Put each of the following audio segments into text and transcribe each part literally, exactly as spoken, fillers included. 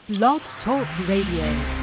Blog Talk Radio.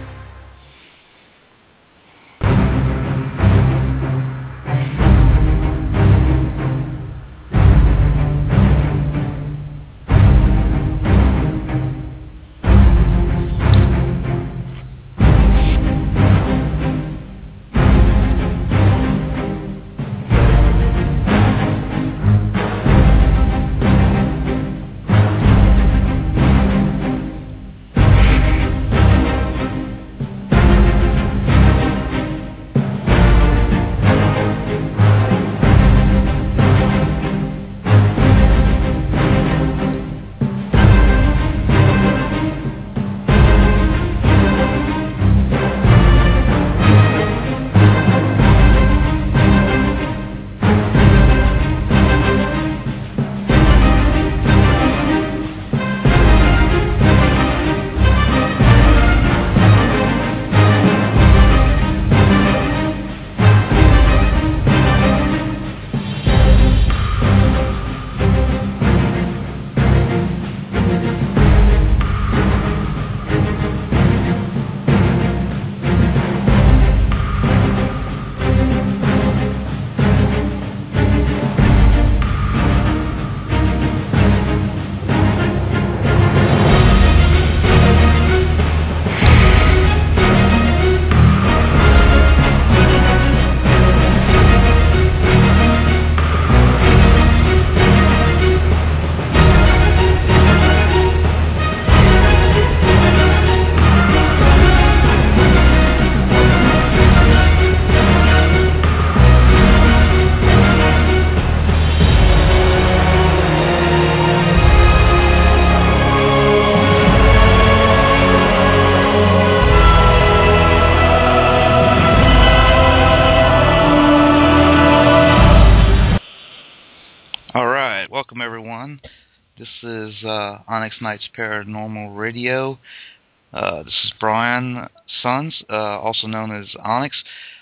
This is uh, Onyx Knights Paranormal Radio. Uh, this is Brian Sons, uh, also known as Onyx.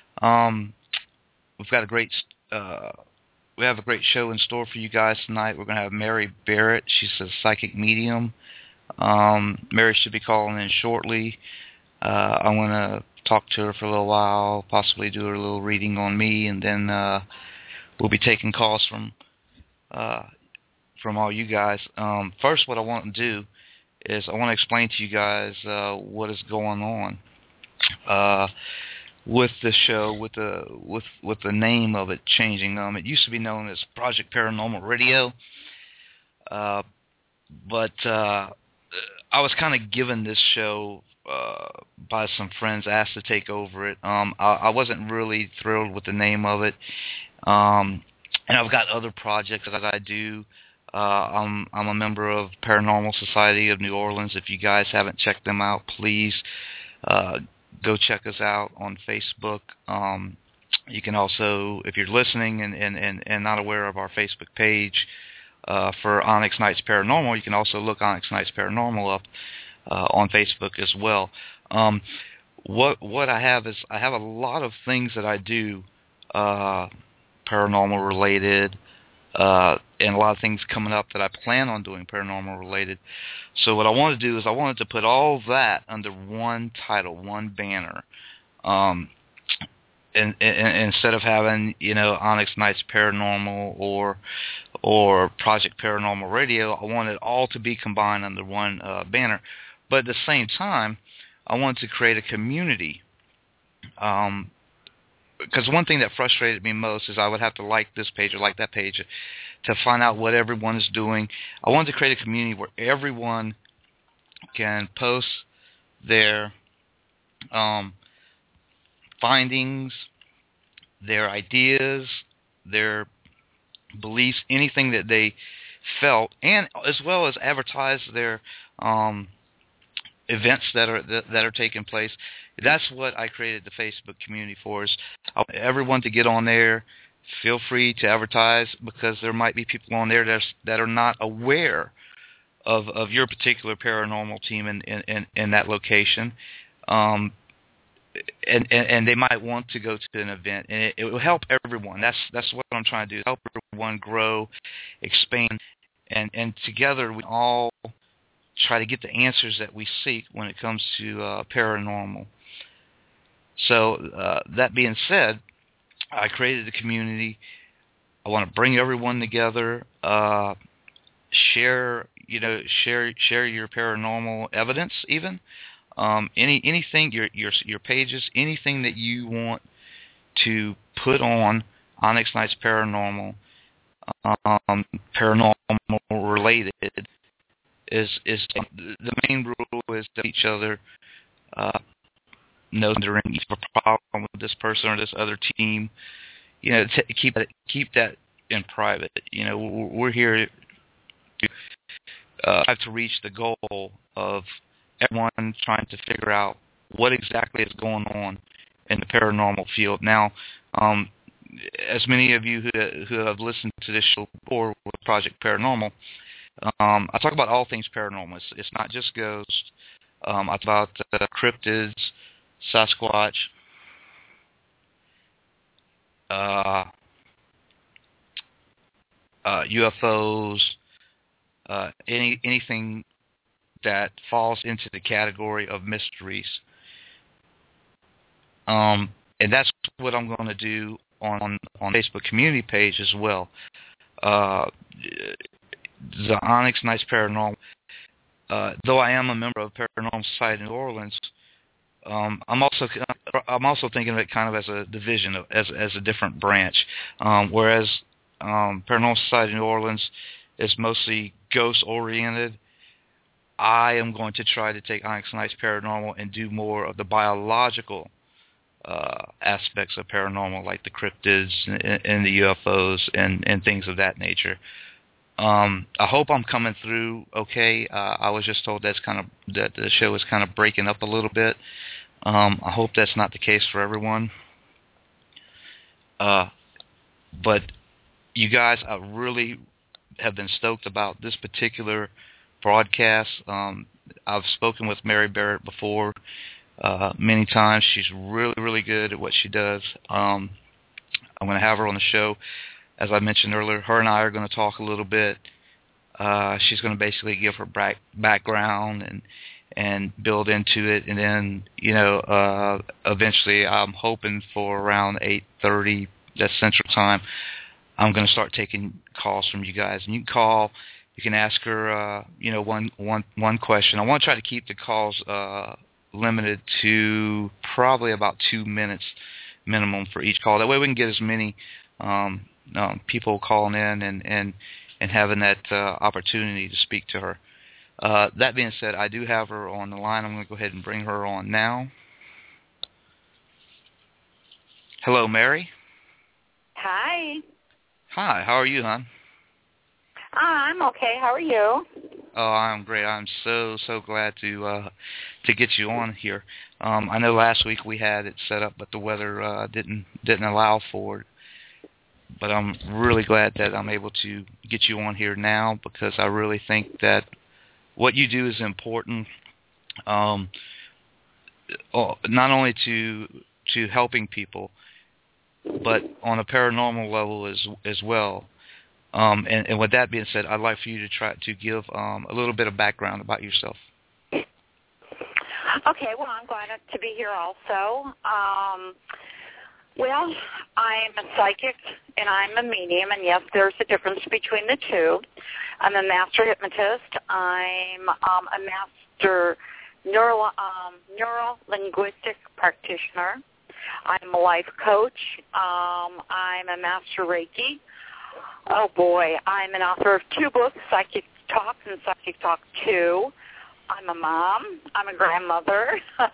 Um, we've got a great, uh, we have a great show in store for you guys tonight. We're going to have Mary Barrett. She's a psychic medium. Um, Mary should be calling in shortly. Uh, I'm going to talk to her for a little while, possibly do a little reading on me, and then uh, we'll be taking calls from. Uh, from all you guys. Um, first, what I want to do is I want to explain to you guys uh, what is going on uh, with the show, with the with with the name of it changing. Um, it used to be known as Project Paranormal Radio, uh, but uh, I was kind of given this show uh, by some friends, asked to take over it. Um, I, I wasn't really thrilled with the name of it, um, and I've got other projects that I do. Uh, I'm I'm a member of Paranormal Society of New Orleans. If you guys haven't checked them out, please uh, go check us out on Facebook. Um, you can also, if you're listening and, and, and, and not aware of our Facebook page uh, for Onyx Knights Paranormal, you can also look Onyx Knights Paranormal up uh, on Facebook as well. Um, what what I have is I have a lot of things that I do uh, paranormal related. Uh, and a lot of things coming up that I plan on doing paranormal related. So what I want to do is I wanted to put all of that under one title, one banner. Um, and, and instead of having, you know, Onyx Knights Paranormal or or Project Paranormal Radio, I want it all to be combined under one uh, banner. But at the same time, I wanted to create a community. Um, Because one thing that frustrated me most is I would have to like this page or like that page to find out what everyone is doing. I wanted to create a community where everyone can post their um, findings, their ideas, their beliefs, anything that they felt, and as well as advertise their um, events that are that, that are taking place. That's what I created the Facebook community for. Is I want everyone to get on there. Feel free to advertise, because there might be people on there that are, that are not aware of, of your particular paranormal team in, in, in, in that location. Um, and, and, and they might want to go to an event, and it, it will help everyone. That's that's what I'm trying to do, help everyone grow, expand, and, and together we all try to get the answers that we seek when it comes to uh, paranormal. So uh, that being said, I created a community. I want to bring everyone together, uh, share, you know, share share your paranormal evidence, even um, any anything your your your pages, anything that you want to put on Onyx Nights Paranormal, um, paranormal related, is is the main rule is that each other uh, knows they're in each problem with this person or this other team. You know, t- keep that keep that in private. You know, we're here to uh, have to reach the goal of everyone trying to figure out what exactly is going on in the paranormal field. Now, um, as many of you who who have listened to this show before with Project Paranormal, um, I talk about all things paranormal. It's, it's not just ghosts. Um, I talk about uh, cryptids, Sasquatch. Uh, uh, U F Os, uh, any anything that falls into the category of mysteries. Um, and that's what I'm going to do on on Facebook community page as well. Uh, the Onyx Nights Paranormal. Uh, though I am a member of Paranormal Society in New Orleans, um, I'm also I'm also thinking of it kind of as a division, of, as as a different branch. Um, whereas um, Paranormal Society in New Orleans is mostly ghost oriented, I am going to try to take Onyx Nights Paranormal and do more of the biological uh, aspects of paranormal, like the cryptids and, and the U F Os and, and things of that nature. Um, I hope I'm coming through okay. Uh, I was just told that's kind of that the show is kind of breaking up a little bit. Um, I hope that's not the case for everyone. Uh, but you guys, I really have been stoked about this particular broadcast. Um, I've spoken with Mary Barrett before uh, many times. She's really, really good at what she does. Um, I'm going to have her on the show. As I mentioned earlier, her and I are going to talk a little bit. Uh, she's going to basically give her back, background and and build into it, and then you know, uh, eventually, I'm hoping for around eight thirty, that's Central Time, I'm going to start taking calls from you guys, and you can call. You can ask her, uh, you know, one one one question. I want to try to keep the calls uh, limited to probably about two minutes minimum for each call. That way, we can get as many um, um, people calling in and, and, and having that uh, opportunity to speak to her. Uh, that being said, I do have her on the line. I'm going to go ahead and bring her on now. Hello, Mary. Hi. Hi, how are you, hon? Uh, I'm okay. How are you? Oh, I'm great. I'm so, so glad to uh, to get you on here. Um, I know last week we had it set up, but the weather uh, didn't didn't allow for it. But I'm really glad that I'm able to get you on here now, because I really think that what you do is important, um, not only to to helping people, but on a paranormal level as as well. Um, and, and with that being said, I'd like for you to try to give um, a little bit of background about yourself. Okay, well, I'm glad to be here also. Um, well, I'm a psychic and I'm a medium, and yes, there's a difference between the two. I'm a master hypnotist. I'm um, a master neuro, um, neuro-linguistic practitioner. I'm a life coach. Um, I'm a master Reiki. Oh, boy. I'm an author of two books, Psychic Talk and Psychic Talk two. I'm a mom. I'm a grandmother. um,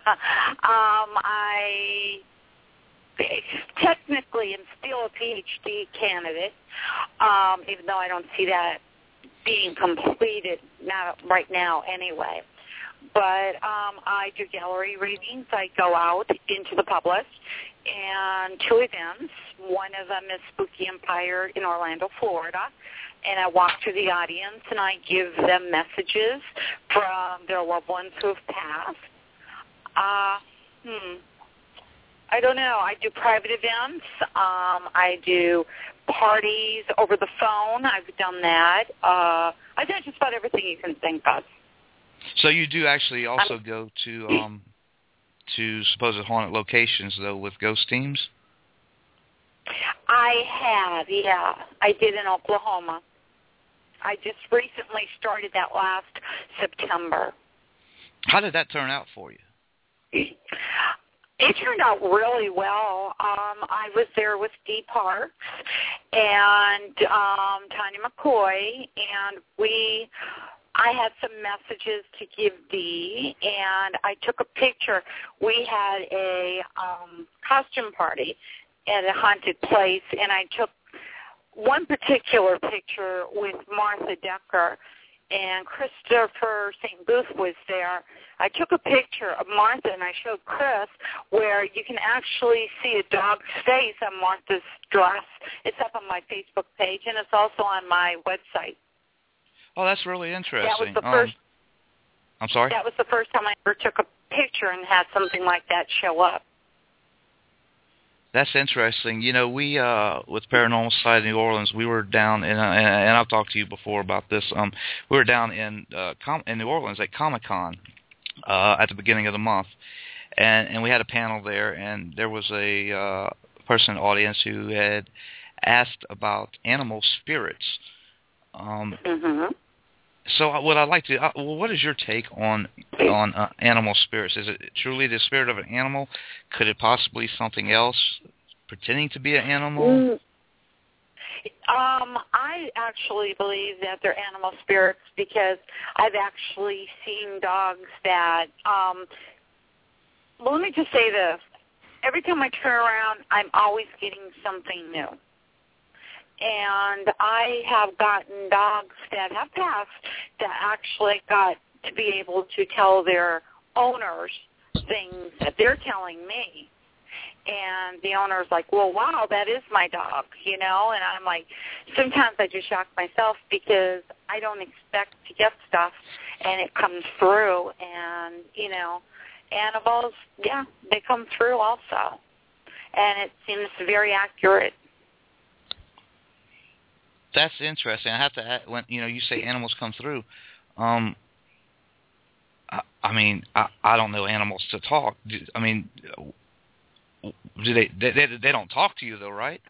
I technically am still a P H D candidate, um, even though I don't see that being completed not right now anyway. But um, I do gallery readings. I go out into the public and two events. One of them is Spooky Empire in Orlando, Florida, and I walk to the audience and I give them messages from their loved ones who have passed. Uh, hmm. I don't know. I do private events. Um, I do parties over the phone. I've done that. Uh, I've done just about everything you can think of. So you do actually also I'm, go to um, to supposed haunted locations, though, with ghost teams? I have, yeah. I did in Oklahoma. I just recently started that last September. How did that turn out for you? It turned out really well. Um, I was there with Dee Parks and um, Tanya McCoy, and we... I had some messages to give Dee, and I took a picture. We had a um, costume party at a haunted place, and I took one particular picture with Martha Decker, and Christopher Saint Booth was there. I took a picture of Martha, and I showed Chris where you can actually see a dog's face on Martha's dress. It's up on my Facebook page, and it's also on my website. Oh, that's really interesting. That was the first. Um, I'm sorry? That was the first time I ever took a picture and had something like that show up. That's interesting. You know, we, uh, with Paranormal Society New Orleans, we were down, in, uh, and I've talked to you before about this, um, we were down in uh, Com- in New Orleans at Comic-Con uh, at the beginning of the month, and, and we had a panel there, and there was a uh, person in the audience who had asked about animal spirits. Um, mm-hmm. So what I'd like to, uh, well, what is your take on on uh, animal spirits? Is it truly the spirit of an animal? Could it possibly be something else pretending to be an animal? Mm. Um, I actually believe that they're animal spirits because I've actually seen dogs that, um, well, let me just say this. Every time I turn around, I'm always getting something new. And I have gotten dogs that have passed that actually got to be able to tell their owners things that they're telling me. And the owner's like, well, wow, that is my dog, you know? And I'm like, sometimes I just shock myself because I don't expect to get stuff, and it comes through. And, you know, animals, yeah, they come through also. And it seems very accurate. That's interesting. I have to add, when you know you say animals come through. Um, I, I mean, I, I don't know animals to talk. Do, I mean, do they, they? They they don't talk to you though, right?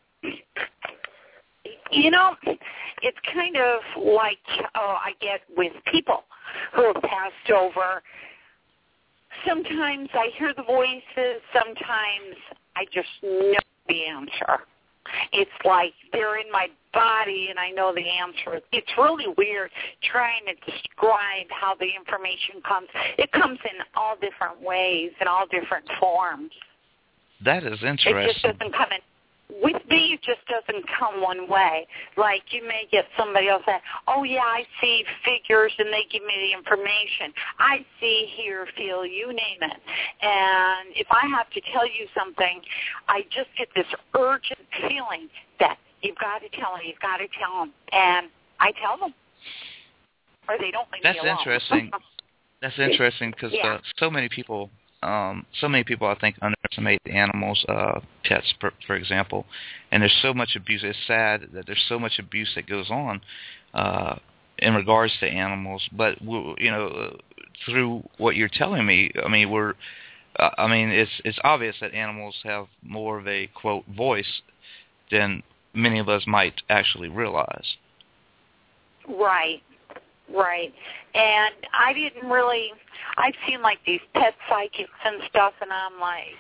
You know, it's kind of like oh, I get with people who have passed over. Sometimes I hear the voices. Sometimes I just know the answer. It's like they're in my body and I know the answer. It's really weird trying to describe how the information comes. It comes in all different ways, in all different forms. That is interesting. It just doesn't come in. With me, it just doesn't come one way. Like you may get somebody else that, oh, yeah, I see figures and they give me the information. I see, hear, feel, you name it. And if I have to tell you something, I just get this urgent feeling that you've got to tell them, you've got to tell them. And I tell them. Or they don't leave That's me alone. interesting. That's interesting because yeah. uh, so many people... Um, so many people, I think, underestimate animals, uh, pets, for, for example, and there's so much abuse. It's sad that there's so much abuse that goes on uh, in regards to animals. But you know, through what you're telling me, I mean, we're, uh, I mean, it's it's obvious that animals have more of a quote voice than many of us might actually realize. Right. Right. And I didn't really, I've seen like these pet psychics and stuff, and I'm like,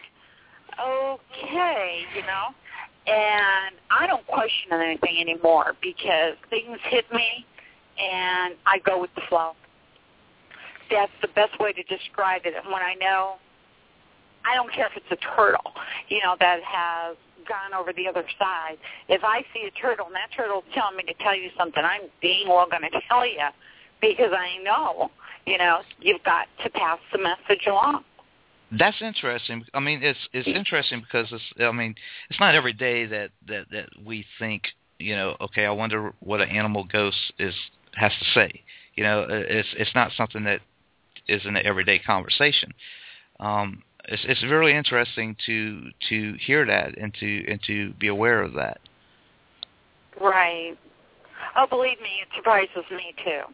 okay, you know. And I don't question anything anymore because things hit me, and I go with the flow. That's the best way to describe it. And when I know, I don't care if it's a turtle, you know, that has gone over the other side. If I see a turtle and that turtle's telling me to tell you something, I'm being well going to tell you. Because I know, you know, you've got to pass the message along. That's interesting. I mean, it's it's interesting because it's. I mean, it's not every day that, that, that we think, you know, okay, I wonder what an animal ghost is has to say. You know, it's it's not something that is an everyday conversation. Um, it's it's really interesting to to hear that and to and to be aware of that. Right. Oh, believe me, it surprises me too.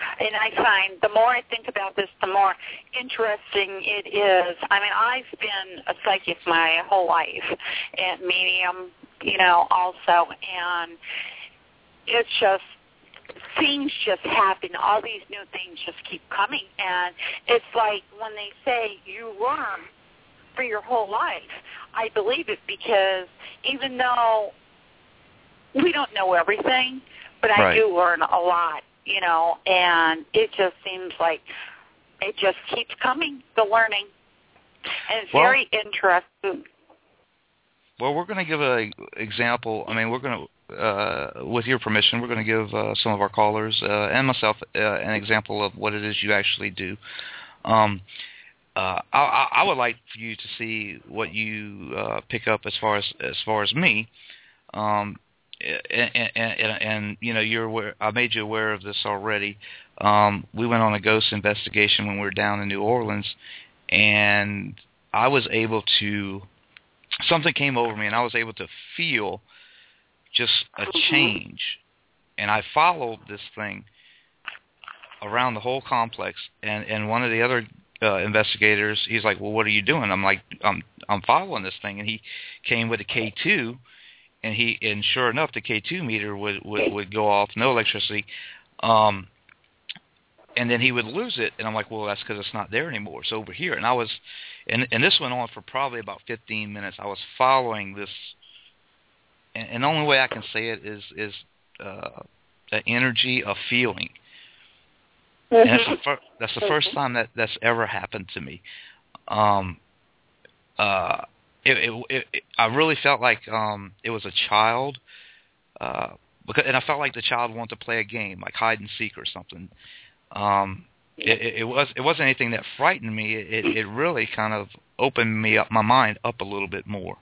And I find the more I think about this, the more interesting it is. I mean, I've been a psychic my whole life, and medium, you know, also, and it's just, things just happen. All these new things just keep coming, and it's like when they say you learn for your whole life, I believe it, because even though we don't know everything, but I right. do learn a lot, you know, and it just seems like it just keeps coming, the learning. And it's well, very interesting. Well, we're going to give an example. I mean, we're going to, uh, with your permission, we're going to give uh, some of our callers uh, and myself uh, an example of what it is you actually do. Um, uh, I, I would like for you to see what you uh, pick up as far as as far as me. Um, And, and, and, and you know, you're aware, I made you aware of this already. Um, we went on a ghost investigation when we were down in New Orleans, and I was able to, something came over me, and I was able to feel just a change. And I followed this thing around the whole complex, and, and one of the other uh, investigators, he's like, well, what are you doing? I'm like, I'm I'm following this thing. And he came with a K two, and he and sure enough, the K two meter would, would, would go off, no electricity, um, and then he would lose it, and I'm like, well, that's because it's not there anymore. It's over here. And I was, and and this went on for probably about fifteen minutes. I was following this, and, and the only way I can say it is is uh, the energy of feeling. And that's the, fir- that's the first time that that's ever happened to me. Um, uh, It, it, it, I really felt like um, it was a child, uh, because, and I felt like the child wanted to play a game, like hide and seek or something. Um, it, it, it was it wasn't anything that frightened me. It, it really kind of opened me up, my mind up a little bit more.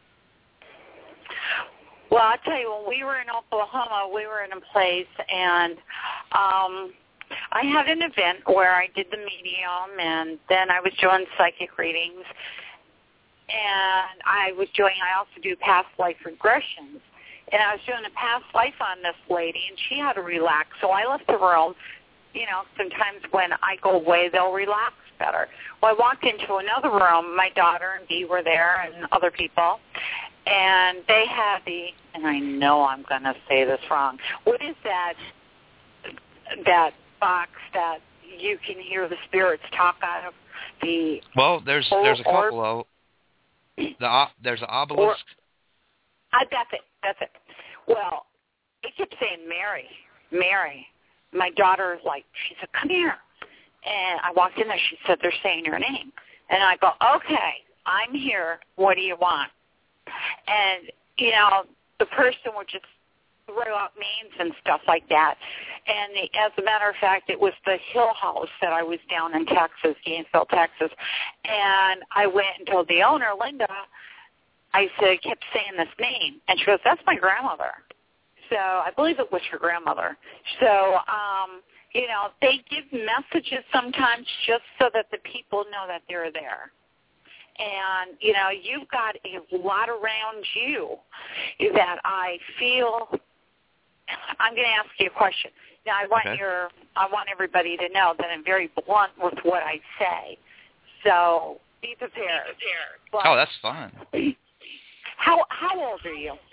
Well, I'll tell you, when we were in Oklahoma, we were in a place, and um, I had an event where I did the medium, and then I was doing psychic readings. And I was doing, I also do past life regressions. And I was doing a past life on this lady, and she had to relax. So I left the room. You know, sometimes when I go away, they'll relax better. Well, I walked into another room. My daughter and Dee were there and other people. And they had the, and I know I'm going to say this wrong, what is that, that box that you can hear the spirits talk out of? The Well, there's there's a couple of, The, uh, there's an obelisk. Or, uh, that's it. That's it. Well, it kept saying Mary, Mary. My daughter, like, she said, come here. And I walked in there. She said, they're saying your name. And I go, okay, I'm here. What do you want? And, you know, the person would just throw out names and stuff like that. And the, as a matter of fact, it was the Hill House that I was down in Texas, Gainesville, Texas. And I went and told the owner, Linda, I said, kept saying this name. And she goes, that's my grandmother. So I believe it was her grandmother. So, um, you know, they give messages sometimes just so that the people know that they're there. And, you know, you've got a lot around you that I feel. I'm going to ask you a question. Now, I want okay. your, I want everybody to know that I'm very blunt with what I say. So be prepared. Be prepared. But oh, that's fine. How how old are you?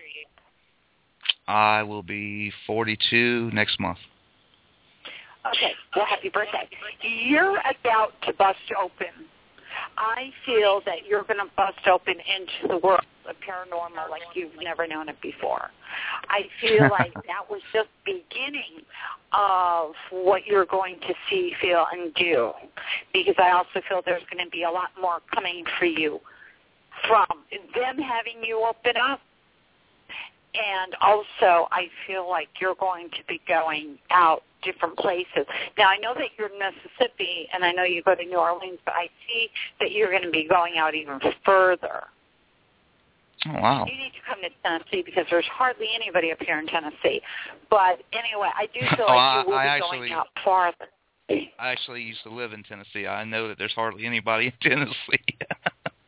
I will be forty-two next month. Okay. Well, happy birthday. You're about to bust open. I feel that you're going to bust open into the world of paranormal like you've never known it before. I feel like that was just the beginning of what you're going to see, feel, and do, because I also feel there's going to be a lot more coming for you from them having you open up. And also, I feel like you're going to be going out different places. Now, I know that you're in Mississippi, and I know you go to New Orleans, but I see that you're going to be going out even further. Oh, wow. You need to come to Tennessee because there's hardly anybody up here in Tennessee. But anyway, I do feel oh, like you will I, I be actually, going out farther. I actually used to live in Tennessee. I know that there's hardly anybody in Tennessee.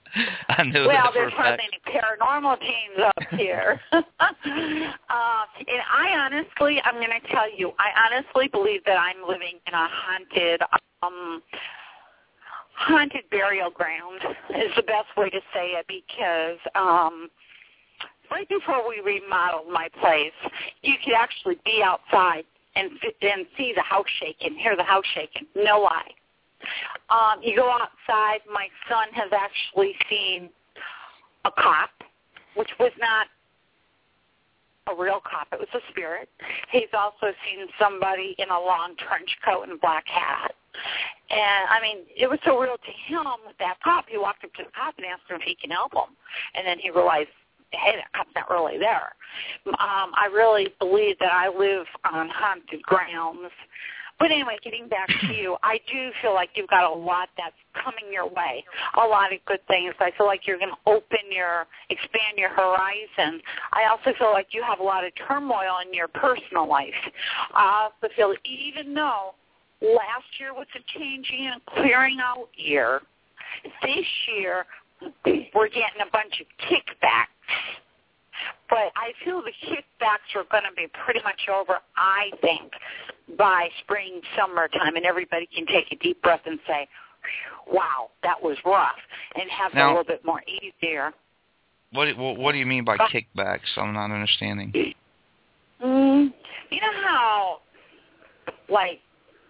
I knew well, that for there's a hardly fact. any paranormal teams up here. uh, and I honestly, I'm going to tell you, I honestly believe that I'm living in a haunted, um, haunted burial ground is the best way to say it, because um, right before we remodeled my place, you could actually be outside and and see the house shaking, hear the house shaking. No lie. Um, you go outside. My son has actually seen a cop, which was not a real cop. It was a spirit. He's also seen somebody in a long trench coat and a black hat. And, I mean, it was so real to him with that cop. He walked up to the cop and asked him if he can help him. And then he realized, hey, that cop's not really there. Um, I really believe that I live on haunted grounds. But anyway, getting back to you, I do feel like you've got a lot that's coming your way, a lot of good things. I feel like you're going to open your, expand your horizon. I also feel like you have a lot of turmoil in your personal life. I also feel that even though last year was a changing and clearing out year, this year we're getting a bunch of kickbacks. But I feel the kickbacks are going to be pretty much over, I think, by spring, summertime, and everybody can take a deep breath and say, wow, that was rough, and have now, it a little bit more easier. What, what, what do you mean by kickbacks? I'm not understanding. Mm, you know how, like,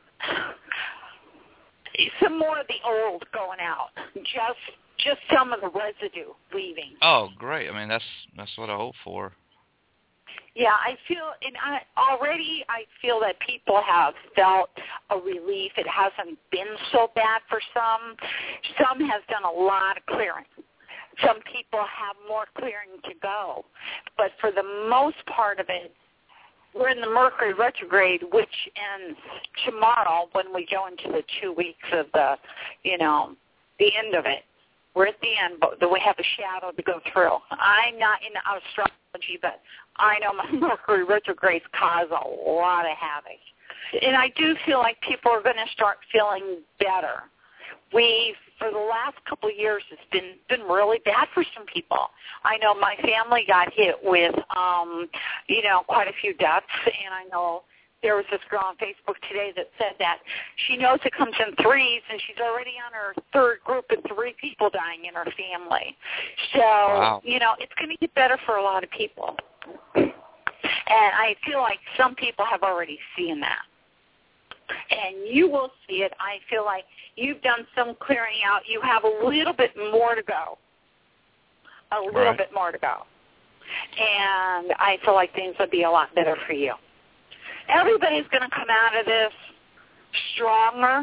some more of the old going out, just just some of the residue leaving. Oh, great. I mean, that's that's what I hope for. Yeah, I feel, and I, already I feel that people have felt a relief. It hasn't been so bad for some. Some has done a lot of clearing. Some people have more clearing to go. But for the most part of it, we're in the Mercury retrograde, which ends tomorrow when we go into the two weeks of the, you know, the end of it. We're at the end, but we have a shadow to go through. I'm not in astrology, but I know my Mercury retrogrades cause a lot of havoc. And I do feel like people are going to start feeling better. We, for the last couple of years, it's been been really bad for some people. I know my family got hit with, um, you know, quite a few deaths, and I know there was this girl on Facebook today that said that she knows it comes in threes, and she's already on her third group of three people dying in her family. So, wow. you know, it's going to get better for a lot of people. And I feel like some people have already seen that. And you will see it. I feel like you've done some clearing out. You have a little bit more to go. A little right. bit more to go. And I feel like things would be a lot better for you. Everybody's going to come out of this stronger,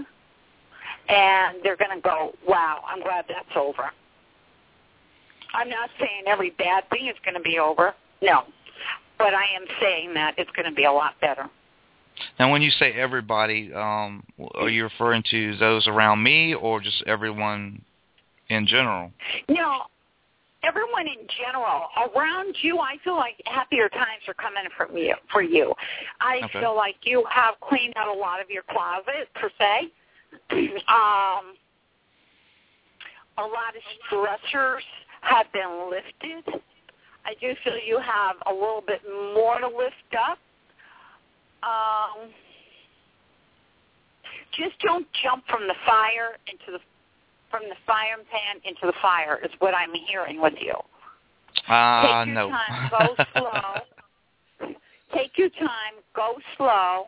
and they're going to go, wow, I'm glad that's over. I'm not saying every bad thing is going to be over. No. But I am saying that it's going to be a lot better. Now, when you say everybody, um, are you referring to those around me or just everyone in general? No. Everyone in general, around you, I feel like happier times are coming from you, for you. I okay. feel like you have cleaned out a lot of your closet, per se. um, a lot of stressors have been lifted. I do feel you have a little bit more to lift up. Um, just don't jump from the fire into the From the fire pan into the fire is what I'm hearing with you. Uh, Take your no. time, go slow. Take your time, go slow,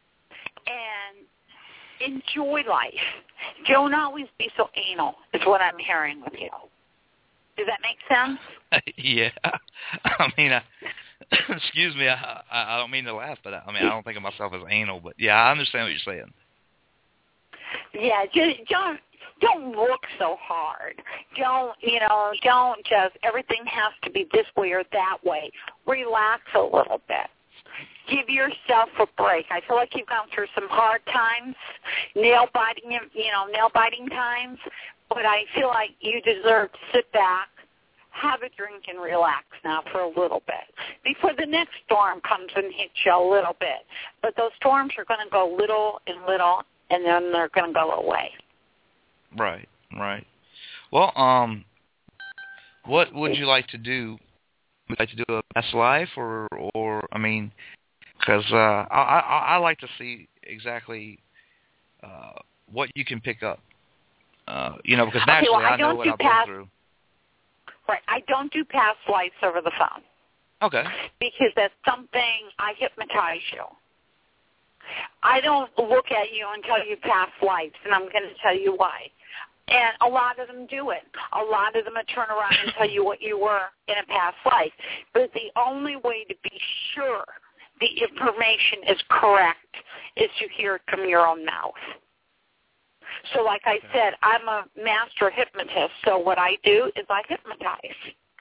and enjoy life. Don't always be so anal is what I'm hearing with you. Does that make sense? Yeah. I mean, I, excuse me, I, I don't mean to laugh, but I, I mean, I don't think of myself as anal, but yeah, I understand what you're saying. Yeah, just don't don't look so hard. Don't you know? Don't just everything has to be this way or that way. Relax a little bit. Give yourself a break. I feel like you've gone through some hard times, nail biting, you know, nail biting times. But I feel like you deserve to sit back, have a drink, and relax now for a little bit before the next storm comes and hits you a little bit. But those storms are going to go little and little, and then they're going to go away. Right, right. Well, um, what would you like to do? Would you like to do a past life, or, or I mean, because uh, I, I I like to see exactly uh, what you can pick up. Uh, you know, because naturally okay, well, I, I know don't what do I've past, been through. Right, I don't do past lives over the phone. Okay. Because that's something I hypnotize you. I don't look at you and tell you past lives, and I'm going to tell you why. And a lot of them do it. A lot of them will turn around and tell you what you were in a past life. But the only way to be sure the information is correct is to hear it from your own mouth. So like I said, I'm a master hypnotist, so what I do is I hypnotize.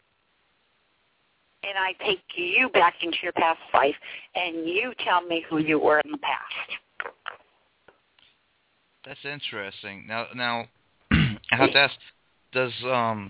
And I take you back into your past life, and you tell me who you were in the past. That's interesting. Now, now I have to ask: Does um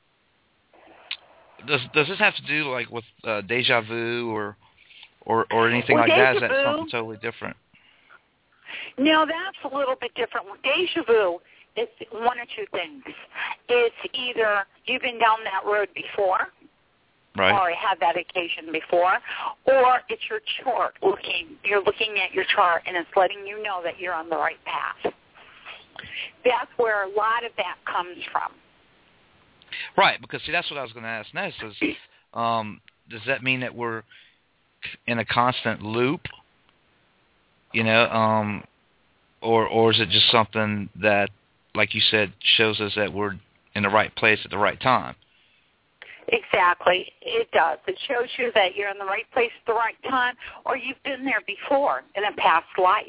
does does this have to do like with uh, deja vu or or or anything well, like that? Is that vu, something totally different? No, that's a little bit different. With deja vu, it's one or two things. It's either you've been down that road before. Right. Or had that occasion before, or it's your chart looking, you're looking at your chart and it's letting you know that you're on the right path. That's where a lot of that comes from. Right, because see, that's what I was going to ask next is, um, does that mean that we're in a constant loop, you know, um, or, or is it just something that, like you said, shows us that we're in the right place at the right time? Exactly. It does. It shows you that you're in the right place at the right time, or you've been there before in a past life.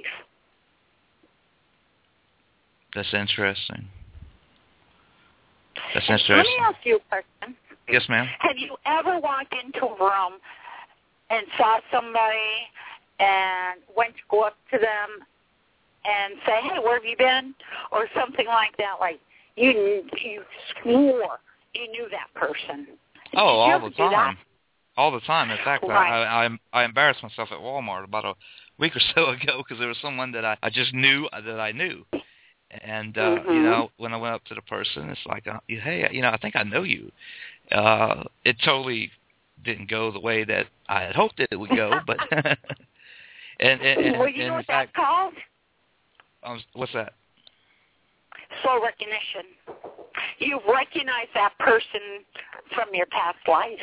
That's interesting. That's interesting. Let me ask you a question. Yes, ma'am. Have you ever walked into a room and saw somebody and went to go up to them and say, hey, where have you been? Or something like that, like you, you swore you knew that person. Oh, all the time. All the time. In fact, right. I, I I embarrassed myself at Walmart about a week or so ago because there was someone that I, I just knew that I knew. And, uh, mm-hmm. you know, when I went up to the person, it's like, uh, hey, you know, I think I know you. Uh, it totally didn't go the way that I had hoped it would go. but and, and, and, Well, you and know in what fact, that's called? Um, what's that? Slow recognition. You recognize that person from your past life.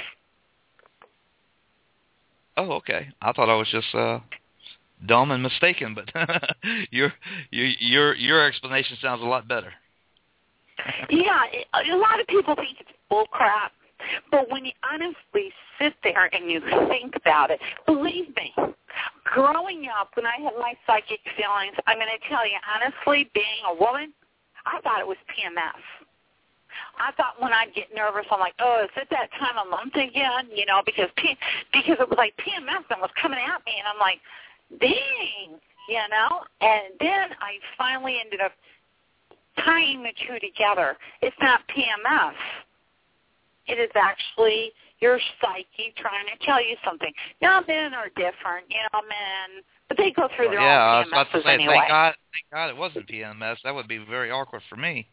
Oh, okay. I thought I was just uh, dumb and mistaken, but your your your your explanation sounds a lot better. Yeah, it, a lot of people think it's bull crap, but when you honestly sit there and you think about it, believe me, growing up when I had my psychic feelings, I'm going to tell you honestly, being a woman, I thought it was P M S. I thought when I'd get nervous, I'm like, oh, is it that time of month again? You know, because P- because it was like P M S and was coming at me, and I'm like, dang, you know. And then I finally ended up tying the two together. It's not P M S. It is actually your psyche trying to tell you something. Now, men are different, you know, men, but they go through their well, yeah, own P M Ss I was about to say, anyway. Thank God, thank God it wasn't P M S. That would be very awkward for me.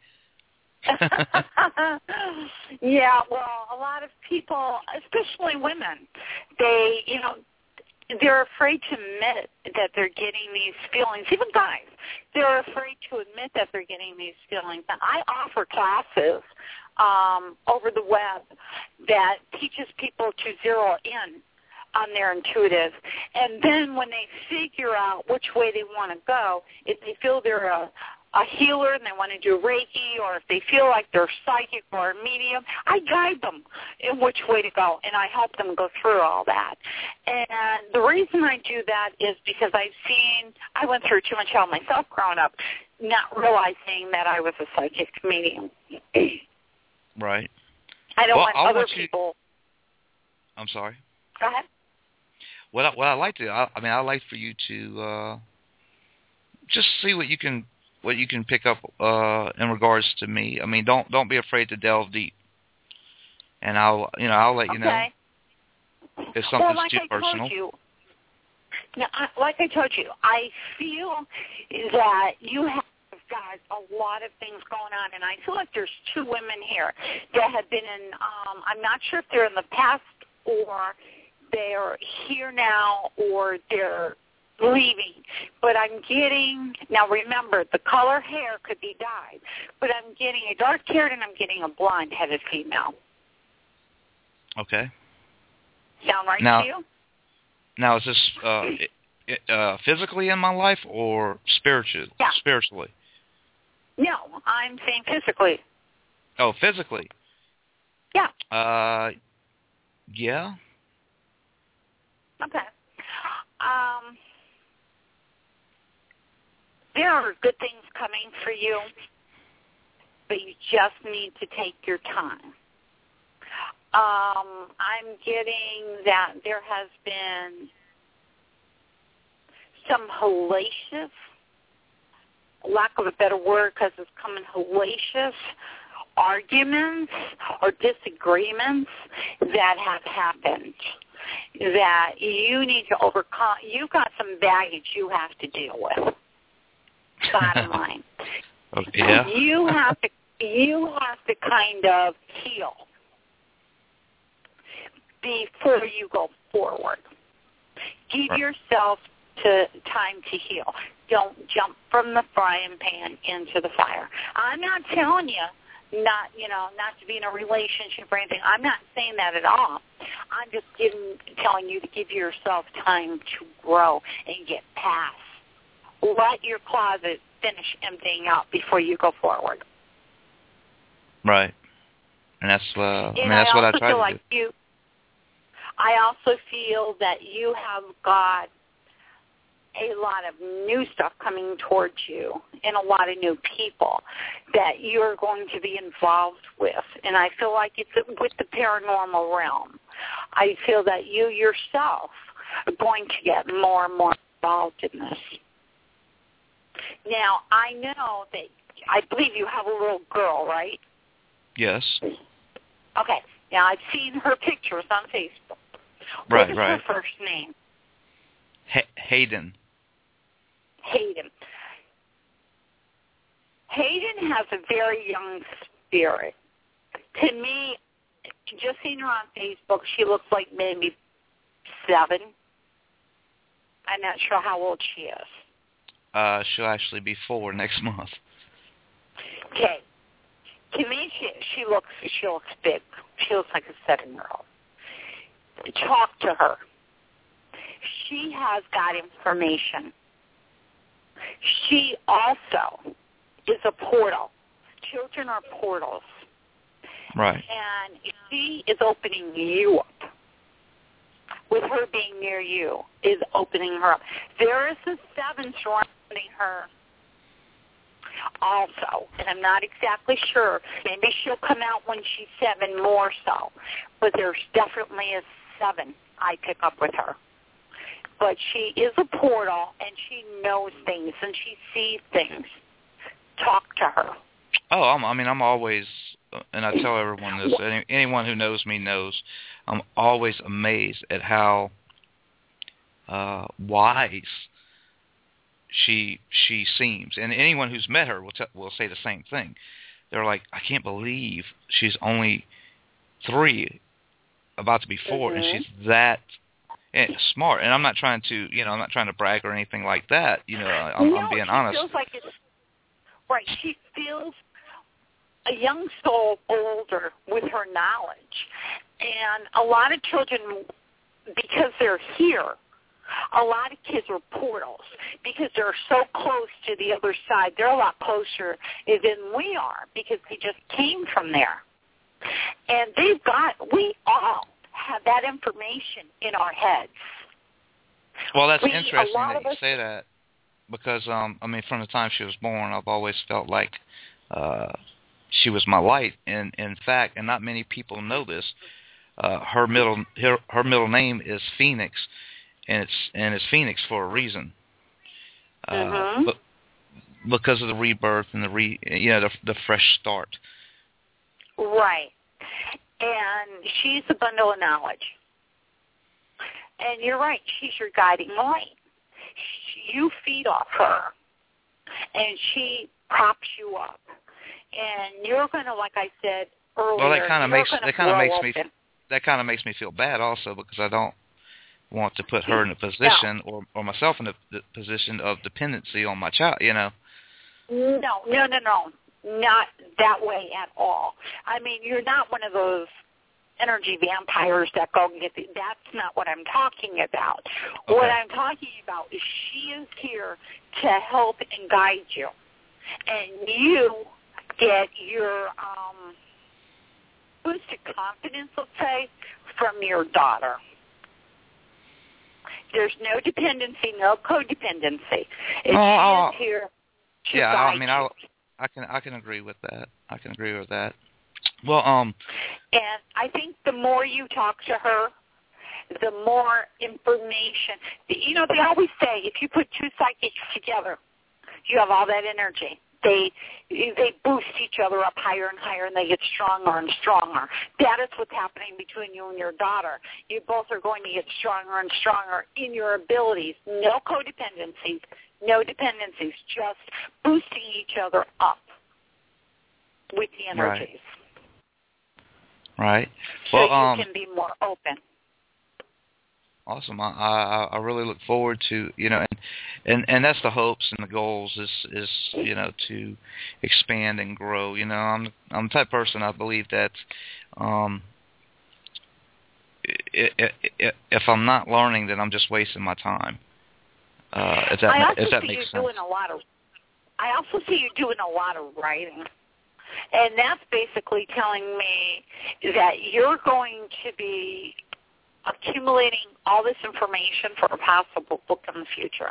Yeah, well, a lot of people, especially women, they, you know, they're afraid to admit that they're getting these feelings. Even guys, they're afraid to admit that they're getting these feelings. And I offer classes um, over the web that teaches people to zero in on their intuitive. And then when they figure out which way they want to go, if they feel they're a a healer and they want to do Reiki, or if they feel like they're psychic or a medium, I guide them in which way to go, and I help them go through all that. And the reason I do that is because I've seen, I went through too much hell myself growing up, not realizing that I was a psychic medium. Right. I don't well, want I'll other want you, people. I'm sorry. Go ahead. What I, what I like to, I, I mean, I like for you to uh, just see what you can. what you can pick up uh, in regards to me. I mean, don't don't be afraid to delve deep, and I'll you know I'll let you okay. know if something's well, like too I personal. Told you, now, I, like I told you, I feel that you have a got a lot of things going on, and I feel like there's two women here that have been in, um, I'm not sure if they're in the past or they're here now or they're leaving, but I'm getting, now remember, the color hair could be dyed, but I'm getting a dark-haired and I'm getting a blonde-headed female. Okay. Sound right now, to you? Now, is this uh, uh, physically in my life or spiritual, yeah. spiritually? No, I'm saying physically. Oh, physically? Yeah. Uh, yeah. Okay. Um, there are good things coming for you, but you just need to take your time. Um, I'm getting that there has been some hellacious, lack of a better word because it's coming hellacious, arguments or disagreements that have happened that you need to overcome. You've got some baggage you have to deal with. Bottom line. Oh, yeah. You have to you have to kind of heal before you go forward. Give right. yourself to time to heal. Don't jump from the frying pan into the fire. I'm not telling you not, you know, not to be in a relationship or anything. I'm not saying that at all. I'm just giving, telling you to give yourself time to grow and get past. Let your closet finish emptying out before you go forward. Right. And that's, uh, I mean, and that's I what I also try feel to like do. You, I also feel that you have got a lot of new stuff coming towards you and a lot of new people that you're going to be involved with. And I feel like it's with the paranormal realm. I feel that you yourself are going to get more and more involved in this. Now, I know that, I believe you have a little girl, right? Yes. Okay. Now, I've seen her pictures on Facebook. Right, what is right. her first name? H- Hayden. Hayden. Hayden has a very young spirit. To me, just seeing her on Facebook, she looks like maybe seven. I'm not sure how old she is. Uh, she'll actually be four next month. Okay. To me, she she looks she looks big. She looks like a seven-year-old. Talk to her. She has got information. She also is a portal. Children are portals. Right. And she is opening you up. With her being near you, is opening her up. There is a seven surrounding her also, and I'm not exactly sure. Maybe she'll come out when she's seven more so, but there's definitely a seven I pick up with her. But she is a portal, and she knows things, and she sees things. Talk to her. Oh, I'm, I mean, I'm always, and I tell everyone this, any, anyone who knows me knows, I'm always amazed at how uh, wise she she seems. And anyone who's met her will, t- will say the same thing. They're like, I can't believe she's only three, about to be four, mm-hmm. and she's that smart. And I'm not trying to, you know, I'm not trying to brag or anything like that. You know, I'm, no, I'm being she honest. Feels like it's, right, she feels a young soul older with her knowledge. And a lot of children, because they're here, a lot of kids are portals because they're so close to the other side. They're a lot closer than we are because they just came from there. And they've got, we all have that information in our heads. Well, that's we, interesting that you us, say that because, um, I mean, from the time she was born, I've always felt like uh, she was my light. And in fact, and not many people know this, uh, her middle her, her middle name is Phoenix, and it's and it's Phoenix for a reason. Uh, mm-hmm. but because of the rebirth and the re you know the, the fresh start. Right. And she's a bundle of knowledge. And you're right, she's your guiding light. You feed off her. And she props you up. And you're going to, like I said earlier, well, that kind of makes that kind of makes open. me that kind of makes me feel bad also, because I don't want to put her in a position no. or or myself in a the position of dependency on my child. You know. No, no, no, no, not that way at all. I mean, you're not one of those energy vampires that go and get the, that's not what I'm talking about. Okay. What I'm talking about is she is here to help and guide you. And you get your um, boosted confidence, let's say, from your daughter. There's no dependency, no codependency. And oh, she is here to yeah, guide I mean, you. I I can I can agree with that. I can agree with that. Well, um, and I think the more you talk to her, the more information. You know, they always say if you put two psychics together, you have all that energy. They they boost each other up higher and higher, and they get stronger and stronger. That is what's happening between you and your daughter. You both are going to get stronger and stronger in your abilities. No codependencies, no dependencies, just boosting each other up with the energies. Right. Right. So well, you um, can be more open. Awesome. I, I I really look forward to, you know, and, and and that's the hopes and the goals is is you know to expand and grow. You know, I'm I'm the type of person, I believe that um if, if I'm not learning, then I'm just wasting my time. Uh, if that I also if that see makes you sense. doing a lot of. I also see you doing a lot of writing. And that's basically telling me that you're going to be accumulating all this information for a possible book in the future.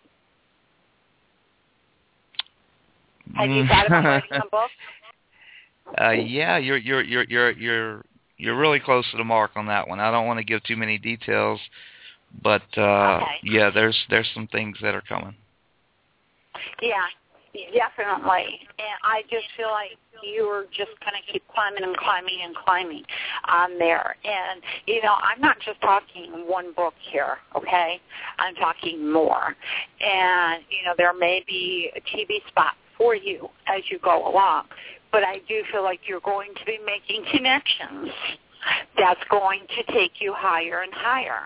Have you thought about writing a book? Uh, yeah, you're you're you're you're you're you're really close to the mark on that one. I don't want to give too many details, but uh, okay. yeah, there's there's some things that are coming. Yeah. Definitely. And I just feel like you're just going to keep climbing and climbing and climbing on there. And, you know, I'm not just talking one book here, okay? I'm talking more. And, you know, there may be a T V spot for you as you go along. But I do feel like you're going to be making connections that's going to take you higher and higher.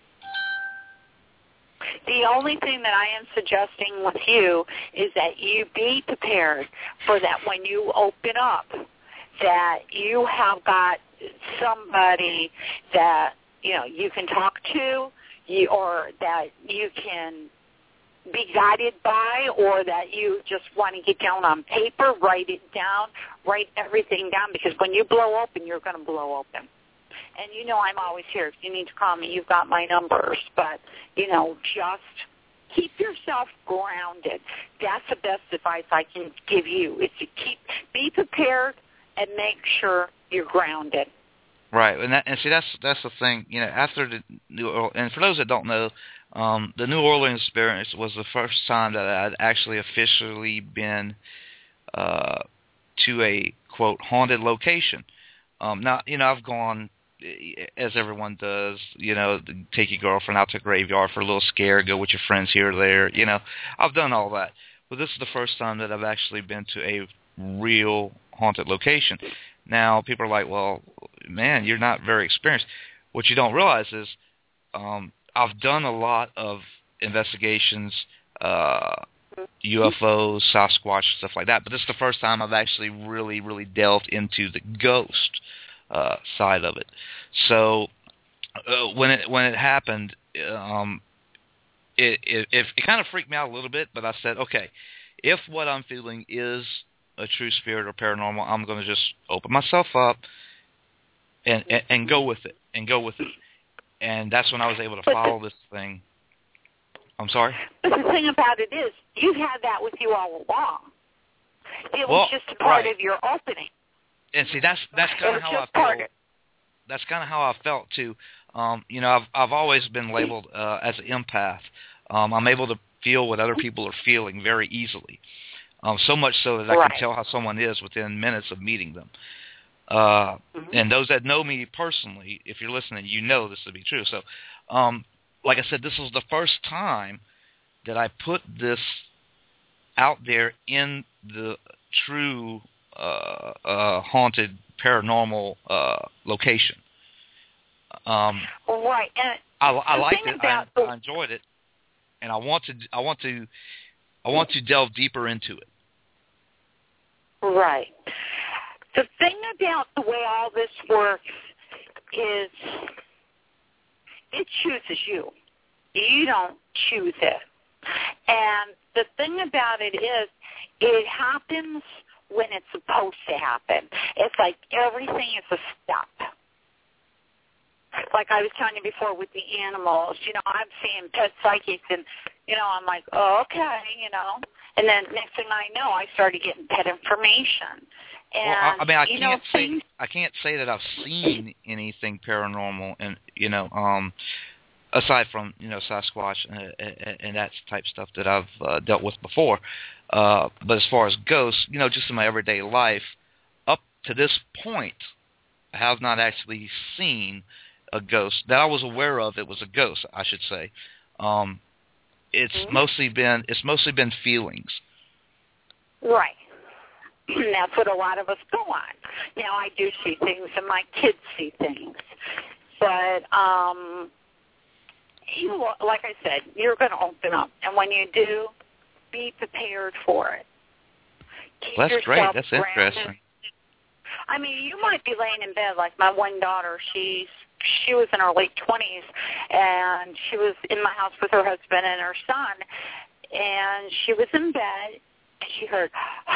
The only thing that I am suggesting with you is that you be prepared for that when you open up, that you have got somebody that, you know, you can talk to, you, or that you can be guided by, or that you just want to get down on paper, write it down, write everything down, because when you blow open, you're going to blow open. And you know I'm always here. If you need to call me, you've got my numbers. But, you know, just keep yourself grounded. That's the best advice I can give you, is to keep, be prepared and make sure you're grounded. Right, and that, and see that's that's the thing. You know, after the New Orleans, and for those that don't know, um, the New Orleans experience was the first time that I'd actually officially been uh, to a quote haunted location. Um, now, you know, I've gone, as everyone does, you know, take your girlfriend out to a graveyard for a little scare, go with your friends here or there. You know, I've done all that. But this is the first time that I've actually been to a real haunted location. Now, people are like, well, man, you're not very experienced. What you don't realize is um, I've done a lot of investigations, uh, U F Os, Sasquatch, stuff like that. But this is the first time I've actually really, really delved into the ghost uh, side of it. So uh, when it when it happened, um, it, it it it kind of freaked me out a little bit. But I said, okay, if what I'm feeling is a true spirit or paranormal, I'm going to just open myself up and, and and go with it and go with it. And that's when I was able to follow this thing. I'm sorry? But the thing about it is, you've had that with you all along. It well, was just a part right. of your opening. And see, that's that's kind of how I felt. That's kind of how I felt too. Um, you know, I've I've always been labeled uh, as an empath. Um, I'm able to feel what other people are feeling very easily. Um, so much so that I right. can tell how someone is within minutes of meeting them. Uh, mm-hmm. And those that know me personally, if you're listening, you know this to be true. So, um, like I said, this was the first time that I put this out there in the true uh, uh, haunted paranormal uh, location. Um, right, and I, I the liked thing it. about I, the- I enjoyed it, and I want to. I want to. I want to delve deeper into it. Right. The thing about the way all this works is it chooses you. You don't choose it. And the thing about it is it happens when it's supposed to happen. It's like everything is a step. Like I was telling you before with the animals, you know, I'm seeing pet psychics and, you know, I'm like, oh, okay, you know. And then next thing I know, I started getting pet information. And, well, I, I mean, I you can't know, say things, I can't say that I've seen anything paranormal, and you know, um, aside from you know Sasquatch and, and, and that type stuff that I've uh, dealt with before. Uh, but as far as ghosts, you know, just in my everyday life, up to this point, I have not actually seen a ghost that I was aware of. It was a ghost, I should say. Um, it's mm-hmm. mostly been it's mostly been feelings. Right. And that's what a lot of us go on. Now, I do see things, and my kids see things. But, um, you, like I said, you're going to open up. And when you do, be prepared for it. Keep Well, that's great. That's grounded. interesting. I mean, you might be laying in bed like my one daughter. She's she was in her late twenties, and she was in my house with her husband and her son. And she was in bed, and she heard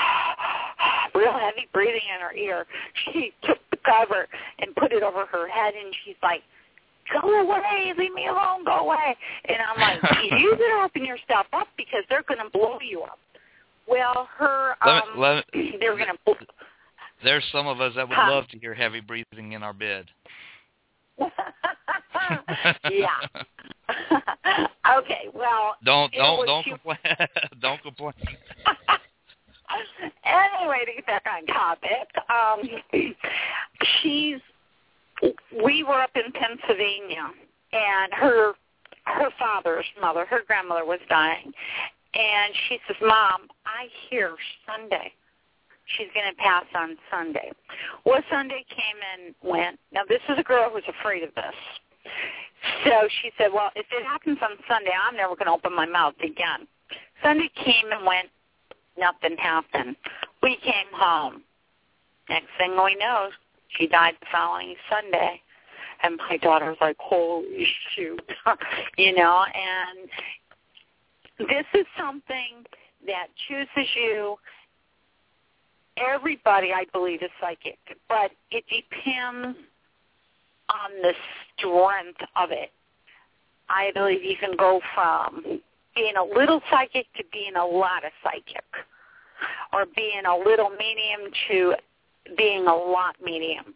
real heavy breathing in her ear. She took the cover and put it over her head, and she's like, go away, leave me alone, go away. And I'm like, you better open yourself up because they're going to blow you up. Well, her, um, let me, let me, they're going to blow. There's some of us that would huh? love to hear heavy breathing in our bed. Yeah. Okay, well. Don't, don't, don't you... complain. Don't complain. Anyway, to get back on topic, um, she's, we were up in Pennsylvania, and her her father's mother, her grandmother was dying, and she says, Mom, I hear Sunday. She's going to pass on Sunday. Well, Sunday came and went. Now, this is a girl who's afraid of this. So she said, well, if it happens on Sunday, I'm never going to open my mouth again. Sunday came and went. Nothing happened. We came home. Next thing we know, she died the following Sunday. And my daughter's like, holy shoot. You know, and this is something that chooses you. Everybody, I believe, is psychic, but it depends on the strength of it. I believe you can go from being a little psychic to being a lot of psychic, or being a little medium to being a lot medium.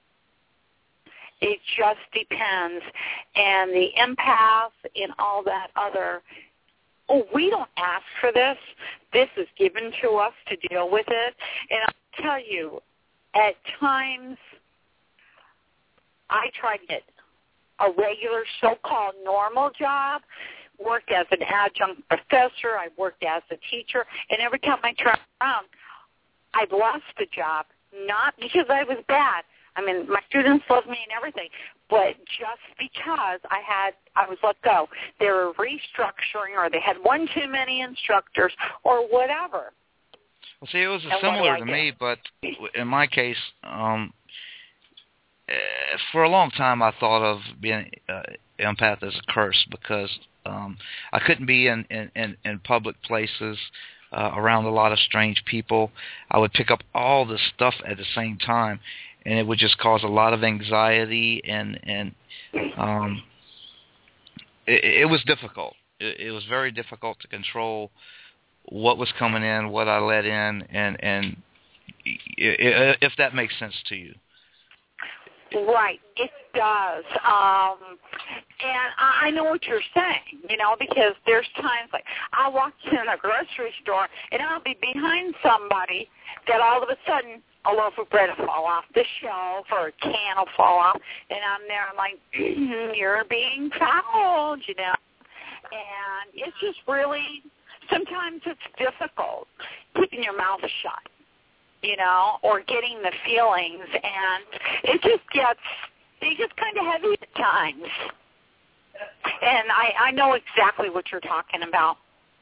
It just depends. And the empath and all that other, oh, we don't ask for this. This is given to us to deal with it. And I'll tell you, at times, I tried to get a regular so-called normal job, worked as an adjunct professor, I worked as a teacher, and every time I turned around, I'd lost a job, not because I was bad. I mean, my students loved me and everything, but just because I had, I was let go. They were restructuring, or they had one too many instructors, or whatever. Well, see, it was And similar to me, but in my case, um, for a long time I thought of being uh, empath as a curse because um, I couldn't be in, in, in public places uh, around a lot of strange people. I would pick up all this stuff at the same time, and it would just cause a lot of anxiety, and and um, it, it was difficult. It, it was very difficult to control what was coming in, what I let in, and and if that makes sense to you. Right, it does. Um, and I know what you're saying, you know, because there's times like I'll walk in a grocery store and I'll be behind somebody that all of a sudden a loaf of bread will fall off the shelf or a can will fall off, and I'm there, I'm like, mm, you're being fouled, you know. And it's just really sometimes it's difficult keeping your mouth shut, you know, or getting the feelings, and it just gets, it gets kind of heavy at times. And I, I know exactly what you're talking about.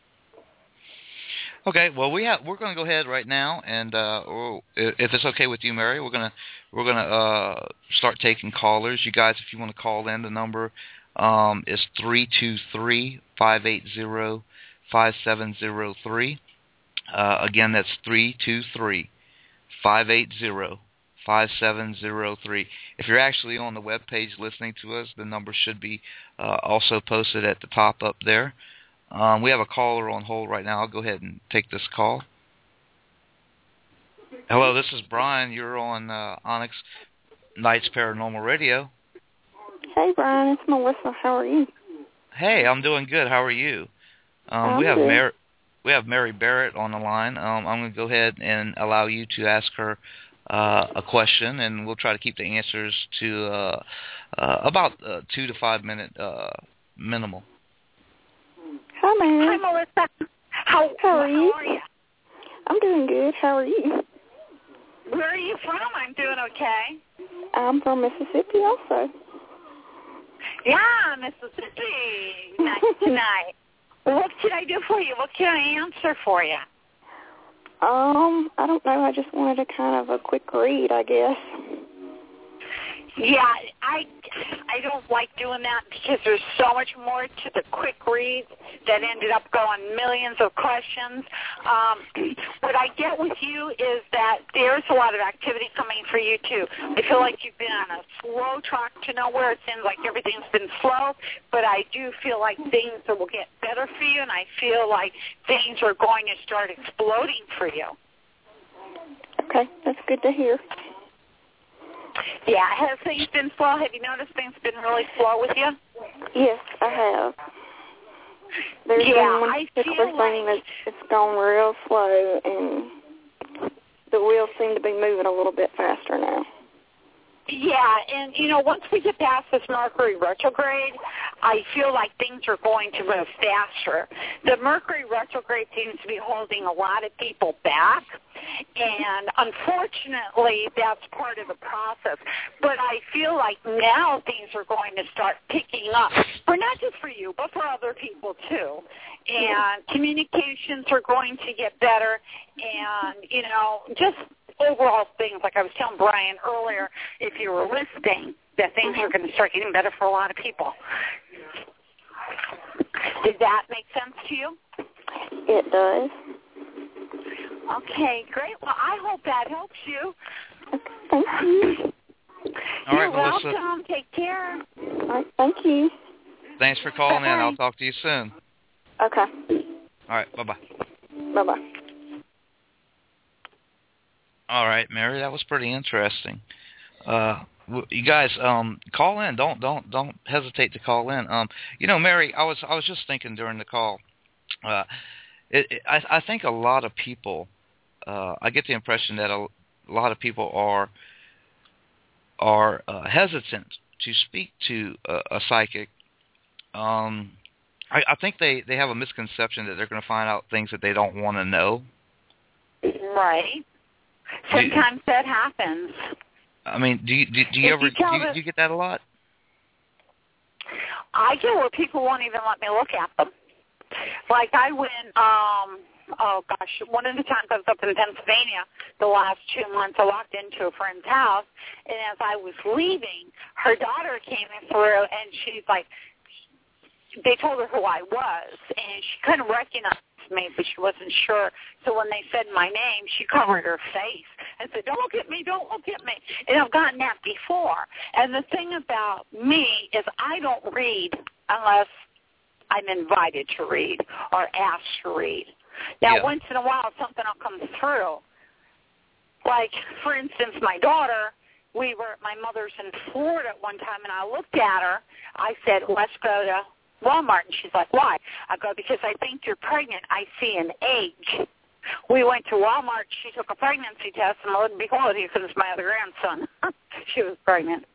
Okay, well we have we're going to go ahead right now, and uh, if it's okay with you, Mary, we're gonna we're gonna uh, start taking callers. You guys, if you want to call in, the number um, is three two three, five eight zero, five seven zero three. Uh, again, that's three two three, five eight zero, five seven zero three. If you're actually on the web page listening to us, the number should be uh, also posted at the top up there. Um, we have a caller on hold right now. I'll go ahead and take this call. Hello, this is Brian. You're on uh, Onyx Nights Paranormal Radio. Hey, Brian. It's Melissa. How are you? Hey, I'm doing good. How are you? Um, I'm we have good. Mary. We have Mary Barrett on the line. Um, I'm going to go ahead and allow you to ask her uh, a question, and we'll try to keep the answers to uh, uh, about uh, two to five minute uh, minimal. Hi, Mary. Hi, Melissa. How, How are you? How are you? I'm doing good. How are you? Where are you from? I'm doing okay. I'm from Mississippi also. Yeah, Mississippi. Nice tonight. What can I do for you? What can I answer for you? Um, I don't know. I just wanted a kind of a quick read, I guess. Yeah, I I don't like doing that because there's so much more to the quick reads that ended up going millions of questions. Um, what I get with you is that there's a lot of activity coming for you, too. I feel like you've been on a slow track to nowhere. It seems like everything's been slow, but I do feel like things will get better for you, and I feel like things are going to start exploding for you. Okay, that's good to hear. Yeah, has things been slow? Have you noticed things been really slow with you? Yes, I have. There's Yeah, been one I particular feel thing like that's it's gone real slow, and the wheels seem to be moving a little bit faster now. Yeah, and, you know, once we get past this Mercury retrograde, I feel like things are going to move faster. The Mercury retrograde seems to be holding a lot of people back, and unfortunately, that's part of the process. But I feel like now things are going to start picking up, for not just for you, but for other people, too. And communications are going to get better, and, you know, just overall things, like I was telling Brian earlier, if you were listening, that things are going to start getting better for a lot of people. Did that make sense to you? It does. Okay, great. Well, I hope that helps you. Thank you. All You're right, Melissa. welcome. Take care. All right, thank you. Thanks for calling Bye-bye. in. I'll talk to you soon. Okay. All right, bye-bye. Bye-bye. All right, Mary, that was pretty interesting. Uh, you guys, um, call in. Don't don't don't hesitate to call in. Um, you know, Mary, I was I was just thinking during the call. Uh, it, it, I I think a lot of people. Uh, I get the impression that a, a lot of people are are uh, hesitant to speak to a, a psychic. Um, I, I think they, they have a misconception that they're going to find out things that they don't want to know. Right. Sometimes that happens. I mean, do you do, do you If ever you tell do, you, the- do you get that a lot? I get where people won't even let me look at them. Like I went, um, oh gosh, one of the times I was up in Pennsylvania, the last two months, I walked into a friend's house, and as I was leaving, her daughter came in through, and she's like, they told her who I was, and she couldn't recognize me, but she wasn't sure. So when they said my name, she covered her face and said, "Don't look at me, don't look at me." And I've gotten that before. And the thing about me is I don't read unless I'm invited to read or asked to read. Now, Yeah. once in a while, something will come through. Like, for instance, my daughter, we were at my mother's in Florida at one time, and I looked at her. I said, "Let's go to Walmart." And she's like, "Why?" I go, "Because I think you're pregnant. I see an egg." We went to Walmart. She took a pregnancy test, and lo and behold, here comes my other grandson. She was pregnant.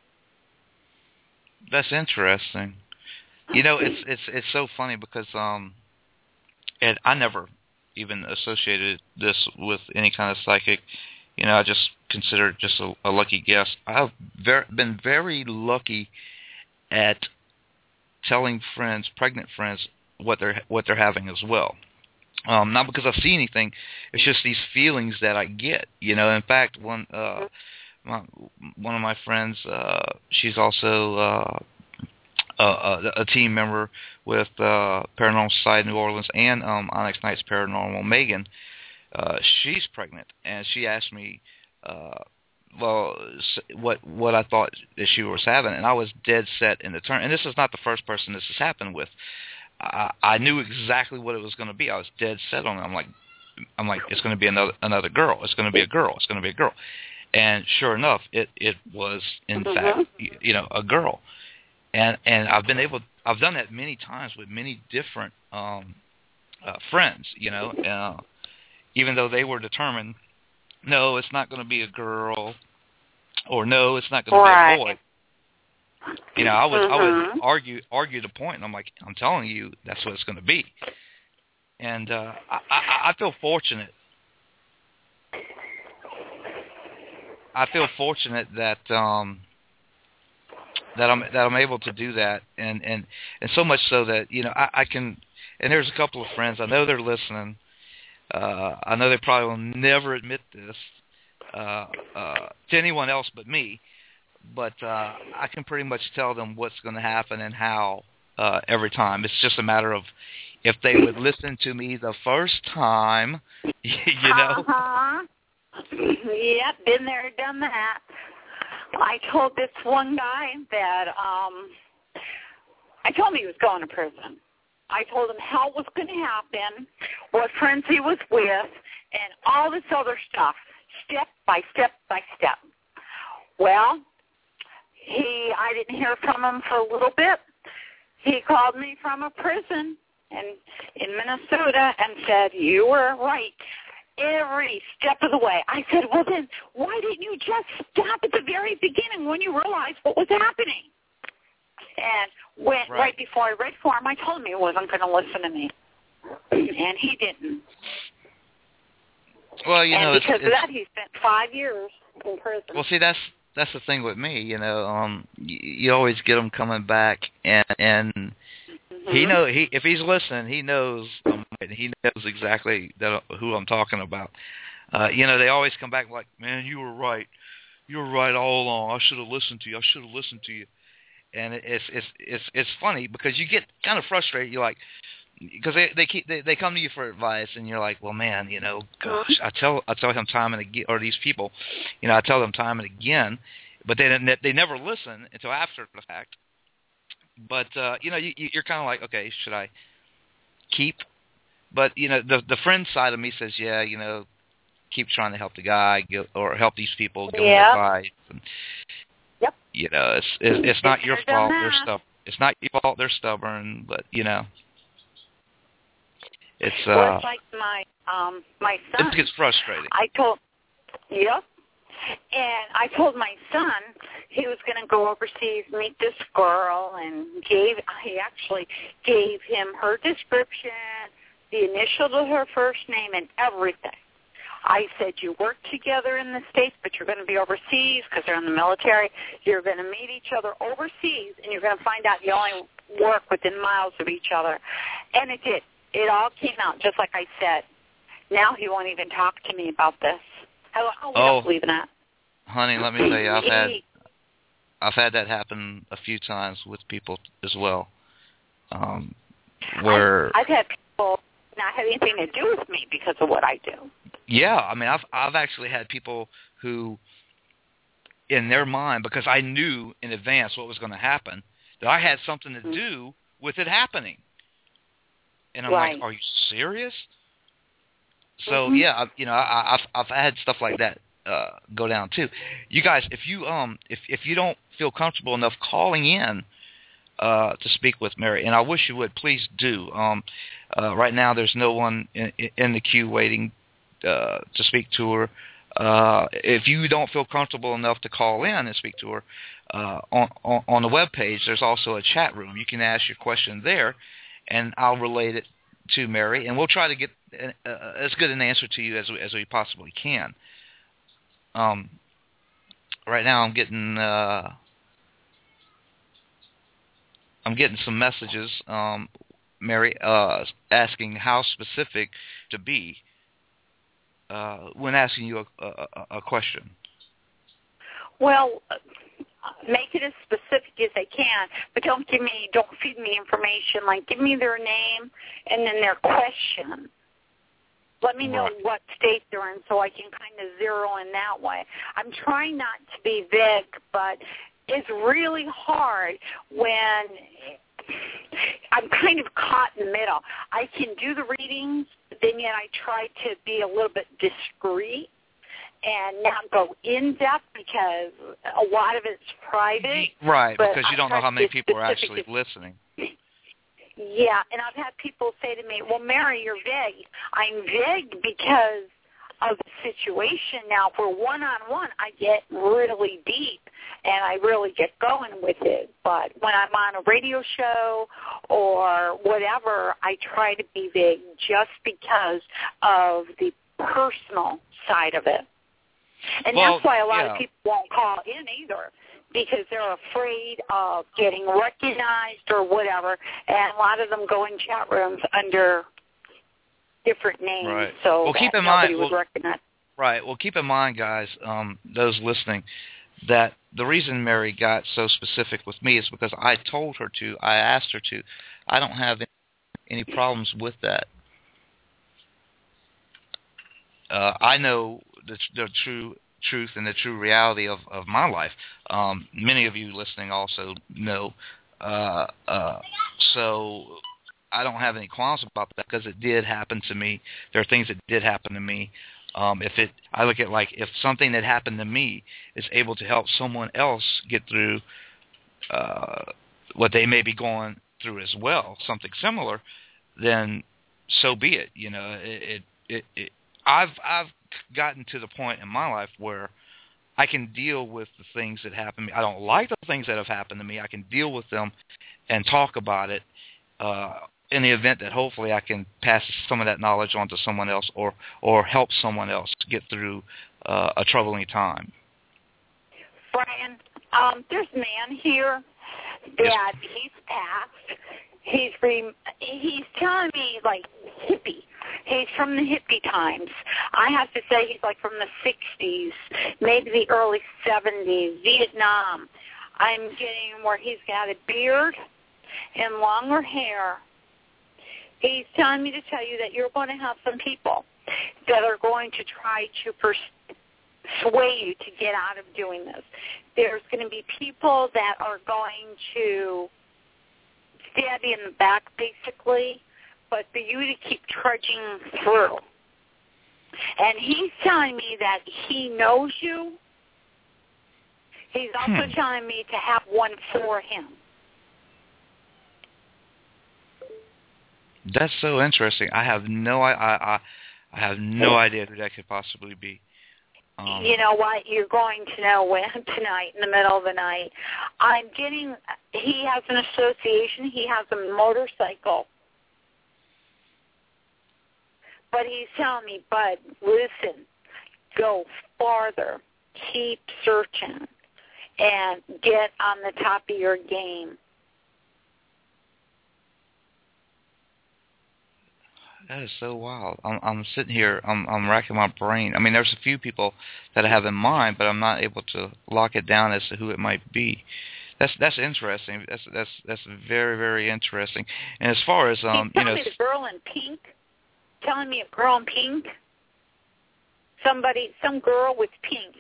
That's interesting. You know, it's it's it's so funny because um, and I never even associated this with any kind of psychic. You know, I just consider it just a, a lucky guess. I've ver- been very lucky at telling friends, pregnant friends, what they're what they're having as well. Um, not because I see anything, it's just these feelings that I get. You know, in fact, one uh, my, one of my friends, uh, she's also uh, a, a team member with uh, Paranormal Society New Orleans and um, Onyx Nights Paranormal. Megan, uh, she's pregnant, and she asked me, uh, well, what what I thought that she was having, and I was dead set in the turn. And this is not the first person this has happened with. I, I knew exactly what it was going to be. I was dead set on it. I'm like, I'm like, it's going to be another another girl. It's going to be a girl. It's going to be a girl. And sure enough, it it was in mm-hmm. fact, you know, a girl. And and I've been able, I've done that many times with many different um, uh, friends. You know, uh, even though they were determined, no, it's not going to be a girl, or no, it's not going right. to be a boy. You know, I would mm-hmm. I would argue argue the point, and I'm like, I'm telling you, that's what it's going to be. And uh, I, I I feel fortunate. I feel fortunate that um, that I'm that I'm able to do that, and, and, and so much so that you know I, I can. And there's a couple of friends I know they're listening. Uh, I know they probably will never admit this uh, uh, to anyone else but me. But uh, I can pretty much tell them what's going to happen and how uh, every time. It's just a matter of if they would listen to me the first time, you know. Uh-huh. Yep, been there, done that. I told this one guy that um, I told him he was going to prison. I told him how it was going to happen, what friends he was with, and all this other stuff, step by step by step. Well, He, I didn't hear from him for a little bit. He called me from a prison in, in Minnesota and said, you were right every step of the way. I said, well, then why didn't you just stop at the very beginning when you realized what was happening? And when, right. right before I read for him, I told him he wasn't going to listen to me. And he didn't. Well, you and know, because it's, of it's, that, he spent five years in prison. Well, see, that's that's the thing with me. You know, um, you, you always get him coming back, and and mm-hmm. he know he if he's listening, he knows um, he knows exactly that who I'm talking about. Uh, you know, they always come back like, man, you were right, you were right all along. I should have listened to you. I should have listened to you. And it's it's it's it's funny because you get kind of frustrated. You're like, because they they keep they, they come to you for advice, and you're like, well, man, you know, gosh, I tell I tell them time and again, or these people, you know, I tell them time and again, but they they never listen until after the fact. But uh, you know, you, you're kind of like, okay, should I keep? But you know, the the friend side of me says, yeah, you know, keep trying to help the guy, get, or help these people, give yep. them advice. And, Yep. You know, it's it's, it's not your fault. That. They're stubborn. It's not your fault. They're stubborn. But you know, it's uh. Well, it's like my um my son. It gets frustrating. I told. Yep. And I told my son he was going to go overseas, meet this girl, and gave he actually gave him her description, the initial to her first name, and everything. I said, you work together in the States, but you're going to be overseas because they're in the military. You're going to meet each other overseas, and you're going to find out you only work within miles of each other. And it did. It all came out just like I said. Now he won't even talk to me about this. How, how oh, we believe in that? Honey, let me tell you, I've had I've had that happen a few times with people as well. Um, where I've, I've had people not have anything to do with me because of what I do. Yeah, I mean, I've I've actually had people who, in their mind, because I knew in advance what was going to happen, that I had something to do with it happening. And I'm right. like, are you serious? So mm-hmm. yeah, I, you know, I, I've I've had stuff like that uh, go down too. You guys, if you um if if you don't feel comfortable enough calling in uh, to speak with Mary, and I wish you would, please do. Um, uh, right now, there's no one in, in the queue waiting Uh, to speak to her. Uh, if you don't feel comfortable enough to call in and speak to her, uh, on, on, on the web page, there's also a chat room. You can ask your question there, and I'll relate it to Mary, and we'll try to get uh, as good an answer to you as we, as we possibly can. Um, right now, I'm getting uh, I'm getting some messages, um, Mary, uh, asking how specific to be uh, when asking you a, a, a question. Well, make it as specific as they can, but don't give me, don't feed me information. Like, give me their name and then their question. Let me know Right. what state they're in so I can kind of zero in that way. I'm trying not to be vague, but it's really hard when I'm kind of caught in the middle. I can do the readings, but then yet I try to be a little bit discreet and not go in depth because a lot of it's private. Right, but because you I don't know try how to many be people are specific. actually listening. Yeah, and I've had people say to me, well, Mary, you're vague. I'm vague because of the situation. Now, for one-on-one, I get really deep, and I really get going with it. But when I'm on a radio show or whatever, I try to be vague just because of the personal side of it. And Well, that's why a lot yeah. of people won't call in either, because they're afraid of getting recognized or whatever, and a lot of them go in chat rooms under different names, Right. so Well, that keep in nobody mind- would well- recognize. Right. Well, keep in mind, guys, um, those listening, that the reason Mary got so specific with me is because I told her to. I asked her to. I don't have any problems with that. Uh, I know the, the true truth and the true reality of, of my life. Um, many of you listening also know. Uh, uh, so I don't have any qualms about that because it did happen to me. There are things that did happen to me. Um, if it, I look at like if something that happened to me is able to help someone else get through uh, what they may be going through as well, something similar, then so be it. You know, it, it, it, it I've I've gotten to the point in my life where I can deal with the things that happen to me. I don't like the things that have happened to me. I can deal with them and talk about it uh, in the event that hopefully I can pass some of that knowledge on to someone else or, or help someone else get through uh, a troubling time. Brian, um, there's a man here that he's passed. He's re- he's telling me, like, hippie. He's from the hippie times. I have to say he's, like, from the sixties, maybe the early seventies, Vietnam. I'm getting where he's got a beard and longer hair. He's telling me to tell you that you're going to have some people that are going to try to persuade you to get out of doing this. There's going to be people that are going to stab you in the back, basically, but for you to keep trudging through. And he's telling me that he knows you. He's also Hmm. telling me to have one for him. That's so interesting. I have no I I, I have no idea who that could possibly be. Um, You know what? You're going to know when tonight, in the middle of the night. I'm getting, he has an association. He has a motorcycle. But he's telling me, Bud, listen, go farther. Keep searching and get on the top of your game. That is so wild. I'm, I'm sitting here, I'm, I'm racking my brain. I mean, there's a few people that I have in mind, but I'm not able to lock it down as to who it might be. That's that's interesting. That's that's that's very very interesting. And as far as um, He's you know, telling me the girl in pink, telling me a girl in pink, somebody, some girl with pink.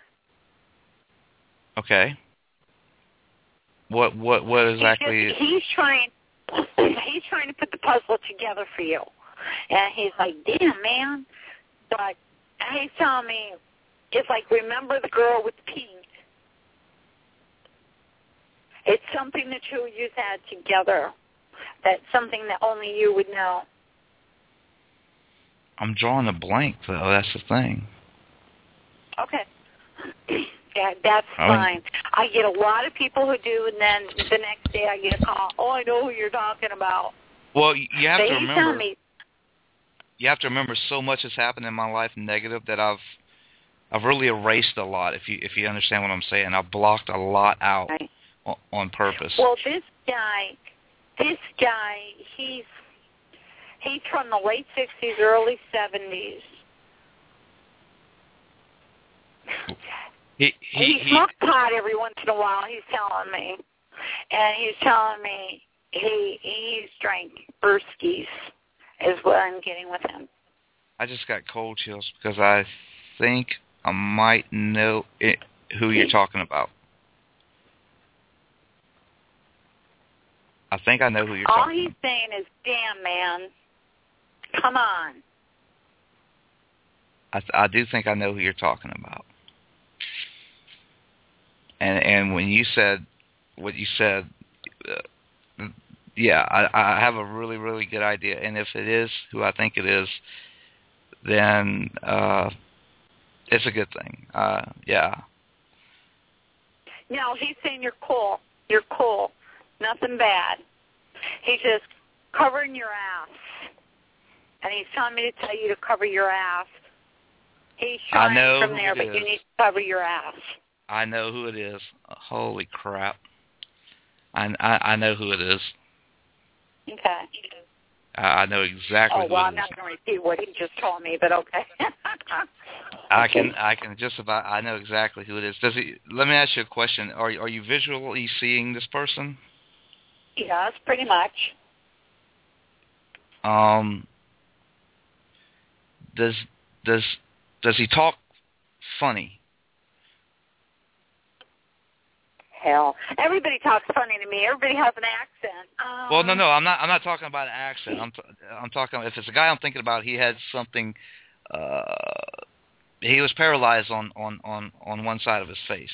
okay. What what what exactly? He's, just, he's trying. He's trying to put the puzzle together for you. And he's like, damn, man. But he's telling me, it's like, remember the girl with pink. It's something the two of you had together. That's something that only you would know. I'm drawing a blank, though. That's the thing. Okay. Yeah, that's I mean- fine. I get a lot of people who do, and then the next day I get a call. Oh, I know who you're talking about. Well, you have But to he's remember. telling me, you have to remember so much has happened in my life negative that I've I've really erased a lot. If you if you understand what I'm saying, I've blocked a lot out right. on, on purpose. Well, this guy, this guy, he's he's from the late sixties, early seventies. He he, he, he smoked pot every once in a while. He's telling me, and he's telling me he he's drank brewskis is what I'm getting with him. I just got cold chills because I think I might know it, who you're talking about. I think I know who you're All talking he's about. saying is, damn, man, come on. I, I do think I know who you're talking about. And and when you said what you said, uh, yeah, I, I have a really, really good idea. And if it is who I think it is, then uh, it's a good thing. Uh, yeah. No, he's saying you're cool. You're cool. Nothing bad. He's just covering your ass. And he's telling me to tell you to cover your ass. He's I trying know from who there, it but is. you need to cover your ass. I know who it is. Holy crap. I, I, I know who it is. Okay. I, I know exactly Oh, who well, it I'm is. not going to repeat what he just told me, but okay. I can I can just about I know exactly who it is. Does he? Let me ask you a question. Are are you visually seeing this person? Yes, pretty much. Um. Does does does he talk funny? Hell, everybody talks funny to me. Everybody has an accent. Um, Well, no, no, I'm not. I'm not talking about an accent. I'm t- I'm talking. If it's a guy I'm thinking about, he had something. Uh, he was paralyzed on, on, on, on one side of his face,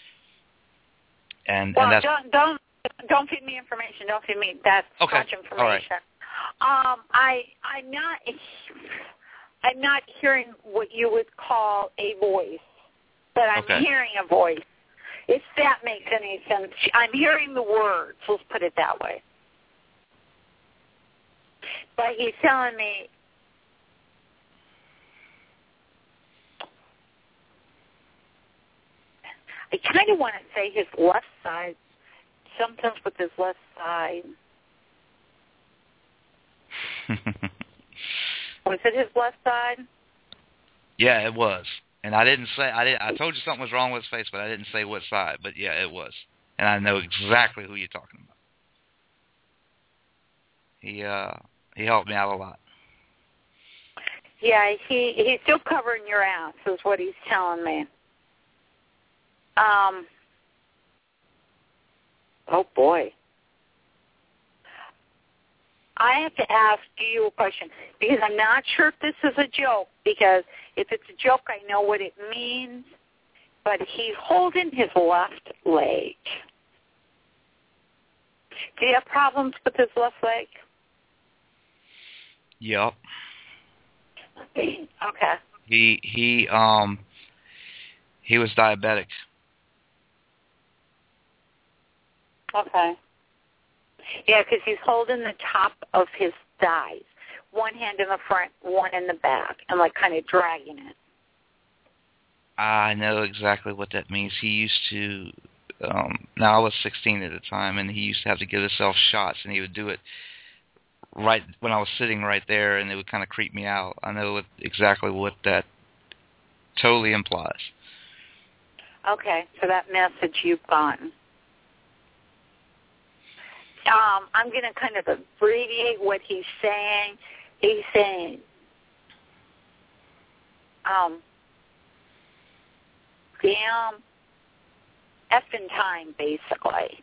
and Well, and that's don't don't don't feed me information. Don't feed me that okay. much information. All right. Um, I I'm not I'm not hearing what you would call a voice, but I'm Okay. hearing a voice. If that makes any sense, I'm hearing the words. Let's put it that way. But he's telling me. I kind of want to say his left side. Sometimes with his left side. Was it his left side? Yeah, it was. And I didn't say I didn't. I told you something was wrong with his face, but I didn't say what side. But yeah, it was. And I know exactly who you're talking about. He uh he helped me out a lot. Yeah, he he's still covering your ass, is what he's telling me. Um. Oh boy. I have to ask you a question because I'm not sure if this is a joke. Because if it's a joke, I know what it means. But he's holding his left leg. Do you have problems with his left leg? Yep. Okay. He he um he was diabetic. Okay. Yeah, because he's holding the top of his thighs, one hand in the front, one in the back, and like kind of dragging it. I know exactly what that means. He used to. Um, now I was sixteen at the time, and he used to have to give himself shots, and he would do it right when I was sitting right there, and it would kind of creep me out. I know what, exactly what that totally implies. Okay, so that message you've gotten. Um, I'm going to kind of abbreviate what he's saying. He's saying, um, damn effing time, basically.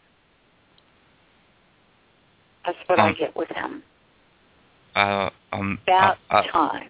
That's what um, I get with him. Uh, um, About uh, uh, time.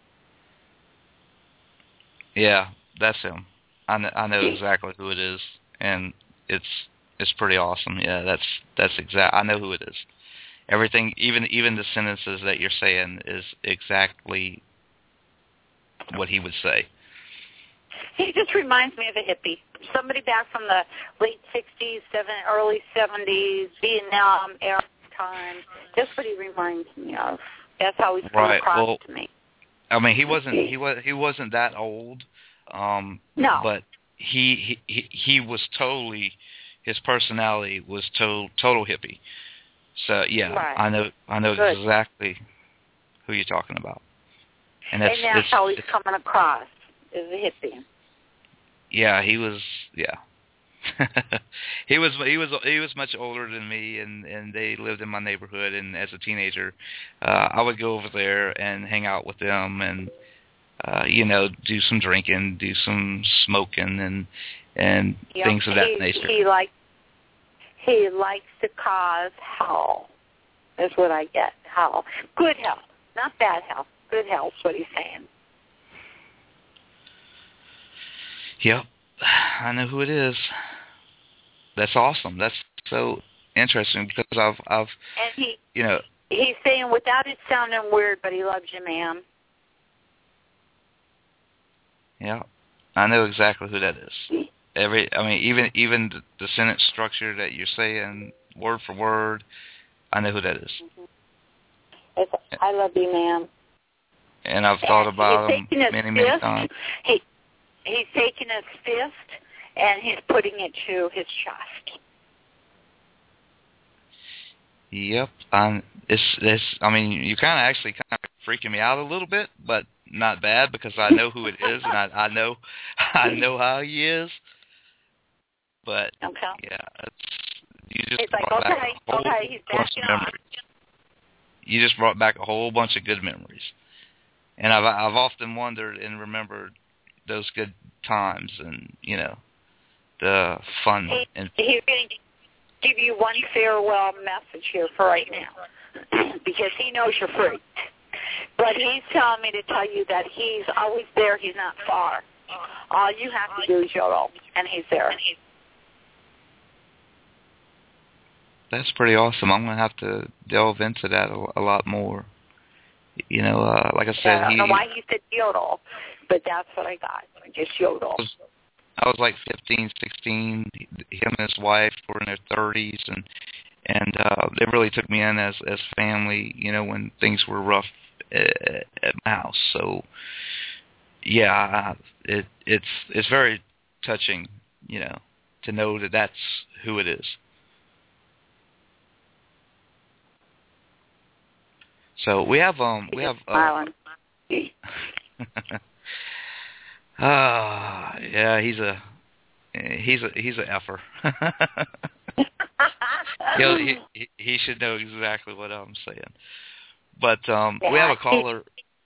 Yeah, that's him. I know, I know exactly who it is, and it's it's pretty awesome. Yeah, that's that's exact. I know who it is. Everything, even even the sentences that you're saying, is exactly what he would say. He just reminds me of a hippie. Somebody back from the late sixties, seven, early seventies, Vietnam era time. Just what he reminds me of. That's how he's come right. across Well, to me. I mean, he wasn't he was he wasn't that old. Um, No. But he he he was totally, his personality was total total hippie. So yeah, Right. I know I know Good. exactly who you're talking about. And that's, and that's it's, how he's it's, coming across, as a hippie. Yeah, he was. Yeah, he was. He was. He was much older than me, and and they lived in my neighborhood. And as a teenager, uh, I would go over there and hang out with them, and uh, you know, do some drinking, do some smoking, and and Yep. things of that he, nature. He likes he likes to cause hell. That's what I get. Hell, good hell, not bad hell. Good hell. Is what he's saying. Yep, I know who it is. That's awesome. That's so interesting because I've, I've, And he, you know, he's saying without it sounding weird, but he loves you, ma'am. yeah, I know exactly who that is. Every, I mean, even even the, the sentence structure that you're saying, word for word, I know who that is. Mm-hmm. It's, I love you, ma'am. And I've thought And about he's him taking his many, many fist, times. He, he's taking his fist and he's putting it to his chest. Yep, I'm, it's it's. I mean, you kind of actually kind of freaking me out a little bit, but not bad because I know who it is and I, I know I know how he is. But Okay. yeah, it's, you just It's like, brought back okay, a whole okay, he's bunch backing of off. memories. You just brought back a whole bunch of good memories, and I've I've often wondered and remembered those good times and you know the fun He, and he's going to give you one farewell message here for right now because he knows you're free. But he's telling me to tell you that he's always there. He's not far. All you have to do is yodel, and he's there. that's pretty awesome. I'm gonna have to delve into that a, a lot more. You know, uh, like I said, Yeah, I don't he. know why he said yodel, but that's what I got. Just yodel. I was, I was like fifteen, sixteen. Him and his wife were in their thirties, and and uh, they really took me in as as family. You know, when things were rough at, at my house. So, yeah, it it's it's very touching. You know, to know that that's who it is. So we have um we have uh, ah yeah he's a he's a he's a effer. He'll, he he he should know exactly what I'm saying. But um we have a caller.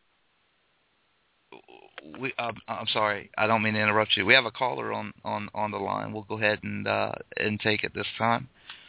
We uh, I'm sorry, I don't mean to interrupt you. We have a caller on on on the line. We'll go ahead and uh and take it this time.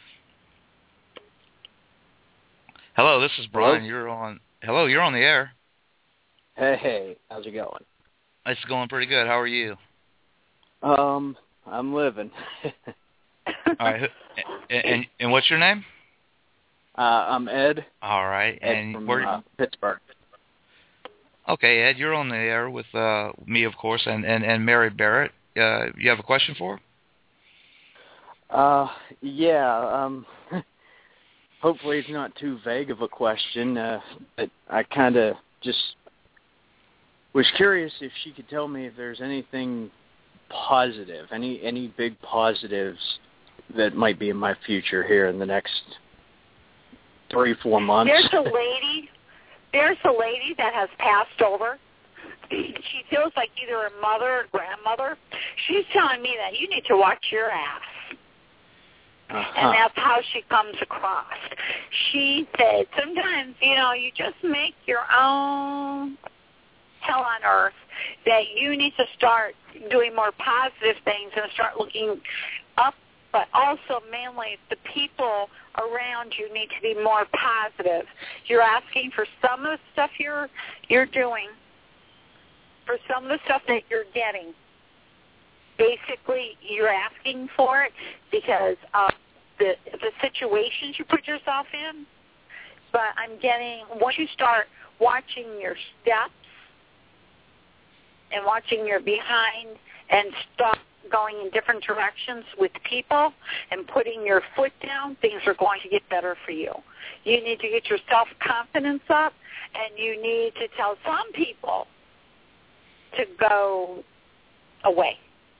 Hello, this is Brian. Hello? You're on. Hello, you're on the air. Hey, hey, how's it going? It's going pretty good. How are you? Um, I'm living. All right. And, and and what's your name? uh, I'm Ed. All right. Ed And from where? uh, Pittsburgh. Okay, Ed, you're on the air with uh, me, of course, and and and Mary Barrett. Uh, you have a question for her? Uh, yeah. Um, hopefully it's not too vague of a question. Uh, but I kind of just was curious if she could tell me if there's anything positive, any any big positives that might be in my future here in the next three, four months. There's a lady. There's a lady that has passed over. She feels like either her mother or grandmother. She's telling me that you need to watch your ass. Uh-huh. And that's how she comes across. She said, sometimes, you know, you just make your own hell on earth, that you need to start doing more positive things and start looking up, but also mainly the people around you need to be more positive. You're asking for some of the stuff you're you're doing, for some of the stuff that you're getting. Basically, you're asking for it because of the the situations you put yourself in. But I'm getting, once you start watching your steps and watching your behind and stop going in different directions with people and putting your foot down, things are going to get better for you. You need to get your self-confidence up, and you need to tell some people to go away.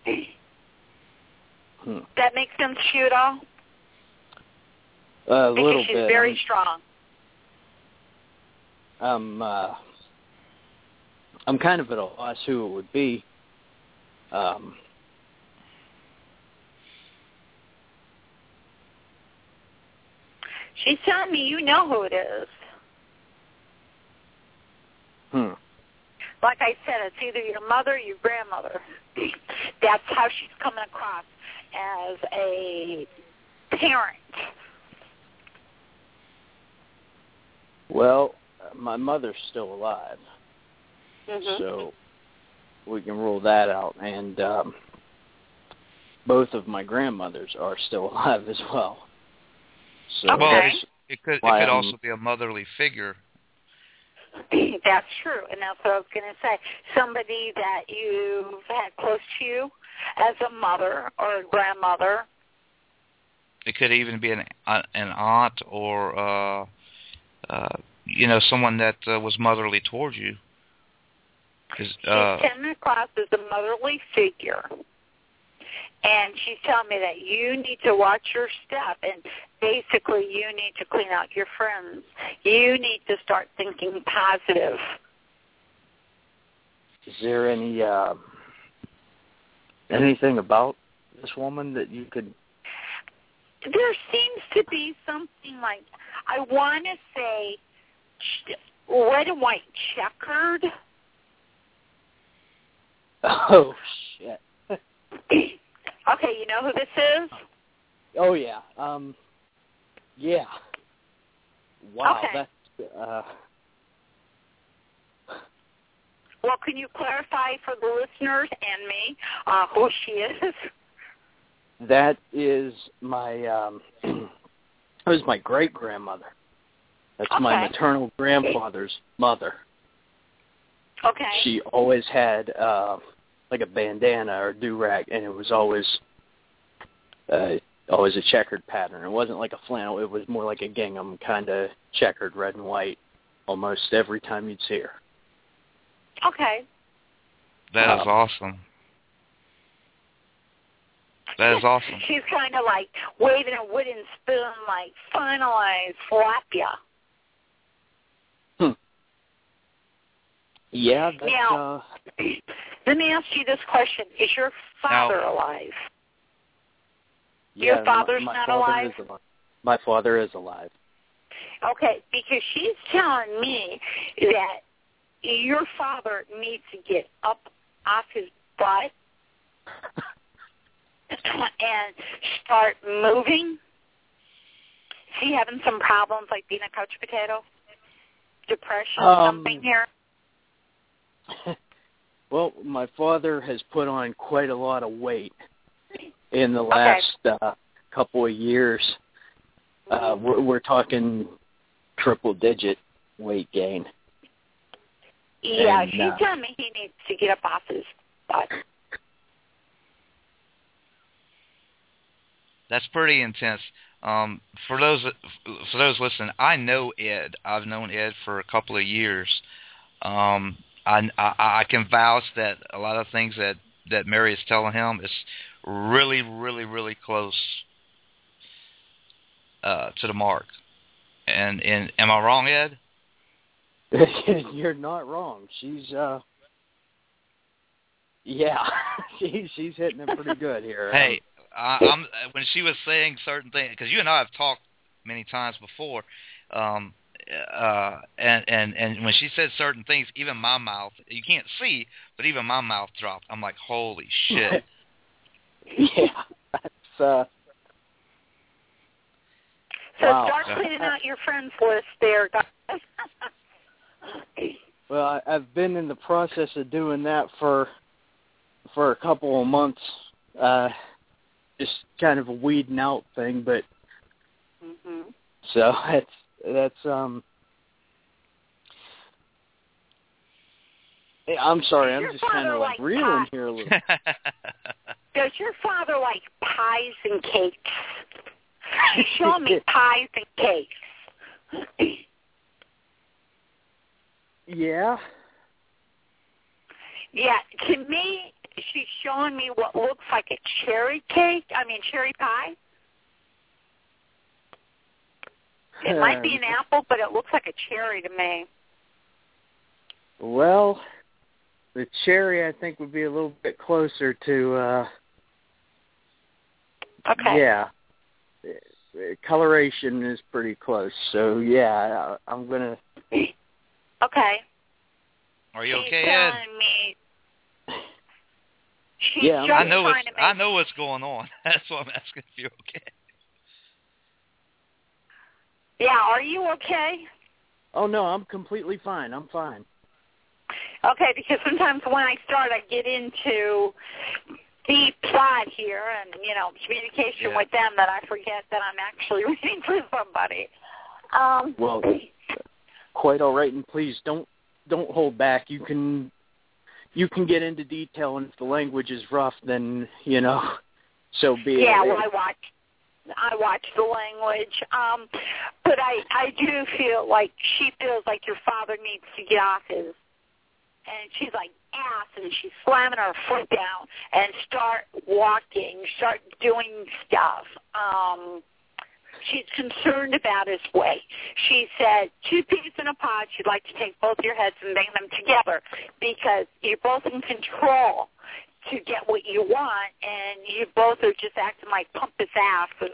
Hmm. That makes sense to you at all? A because little she's bit. very I'm, strong. I'm, uh, I'm kind of at a loss who it would be. Um, She's telling me you know who it is. hmm. Like I said, it's either your mother or your grandmother. That's how she's coming across as a parent. Well, my mother's still alive, Mm-hmm. so we can rule that out. And um, both of my grandmothers are still alive as well. So Okay. Well, that's it, it could it why could I'm- also be a motherly figure. That's true, and that's what I was going to say. Somebody that you've had close to you as a mother or a grandmother. It could even be an uh, an aunt or uh, uh, you know, someone that uh, was motherly towards you. Is, uh, She's coming across as a motherly figure. And she's telling me that you need to watch your step, and basically you need to clean out your friends. You need to start thinking positive. Is there any uh, anything about this woman that you could? There seems to be something like, I want to say, red and white checkered. Oh shit. Okay, you know who this is? Oh yeah. Um. Yeah. Wow. Okay. That's. Uh, Well, can you clarify for the listeners and me uh, who she is? that is my. Um, that was my great grandmother. That's my Okay. maternal grandfather's mother. Okay. She always had uh, like a bandana or do-rag, and it was always uh, always a checkered pattern. It wasn't like a flannel. It was more like a gingham, kind of checkered red and white, almost every time you'd see her. Okay. that is um, awesome. That is awesome. She's kind of like waving a wooden spoon, like, finalize, slap ya. Hmm. Yeah, that's, Now, uh, let me ask you this question. Is your father Now- alive? yeah, Your father's my, my not father alive? Is alive? My father is alive. Okay, because she's telling me that your father needs to get up off his butt and start moving. Is he having some problems like being a couch potato? Depression, Um, something here? Well, my father has put on quite a lot of weight in the last Okay. uh, couple of years. Uh, we're, we're talking triple-digit weight gain. Yeah, and, she's uh, telling me he needs to get up off his butt. That's pretty intense. Um, for those for those listening, I know Ed. I've known Ed for a couple of years. Um, I, I I can vouch that a lot of things that, that Mary is telling him is really, really, really close uh, to the mark. And and am I wrong, Ed? You're not wrong. She's, uh, yeah, she, she's hitting it pretty good here. Hey, I, I'm when she was saying certain things, because you and I have talked many times before, um, uh, and and and when she said certain things, even my mouth, you can't see, but even my mouth dropped. I'm like, holy shit. Yeah, that's, uh, So wow. start cleaning out your friends list there, guys. Well, I, I've been in the process of doing that for for a couple of months, uh, just kind of a weeding out thing. But Mm-hmm. so that's that's um Hey, I'm sorry, Does I'm your just kind of father like like reeling pie? here a little. Does your father like pies and cakes? She's showing me pies and cakes. Yeah. Yeah, to me, she's showing me what looks like a cherry cake. I mean, cherry pie. It might be an apple, but it looks like a cherry to me. Well, the cherry I think would be a little bit closer to. uh Okay. Yeah. The coloration is pretty close, so yeah, I, I'm gonna. Okay. Are you she's okay, Ed? telling me. She's Yeah, just I know what's trying to make. I know what's going on. That's why I'm asking if you're okay. Yeah, are you okay? Oh no, I'm completely fine. I'm fine. Okay, because sometimes when I start, I get into the plot here and, you know, communication Yeah. with them that I forget that I'm actually reading for somebody. Um, Well, quite all right, and please don't don't hold back. You can you can get into detail, and if the language is rough, then you know, so be yeah, it. well, I watch. I watch the language, um, but I I do feel like she feels like your father needs to get off his. And she's like ass, and she's slamming her foot down and start walking, start doing stuff. Um, she's concerned about his weight. She said, two peas in a pod, she'd like to take both your heads and bang them together because you're both in control to get what you want, and you both are just acting like pompous asses.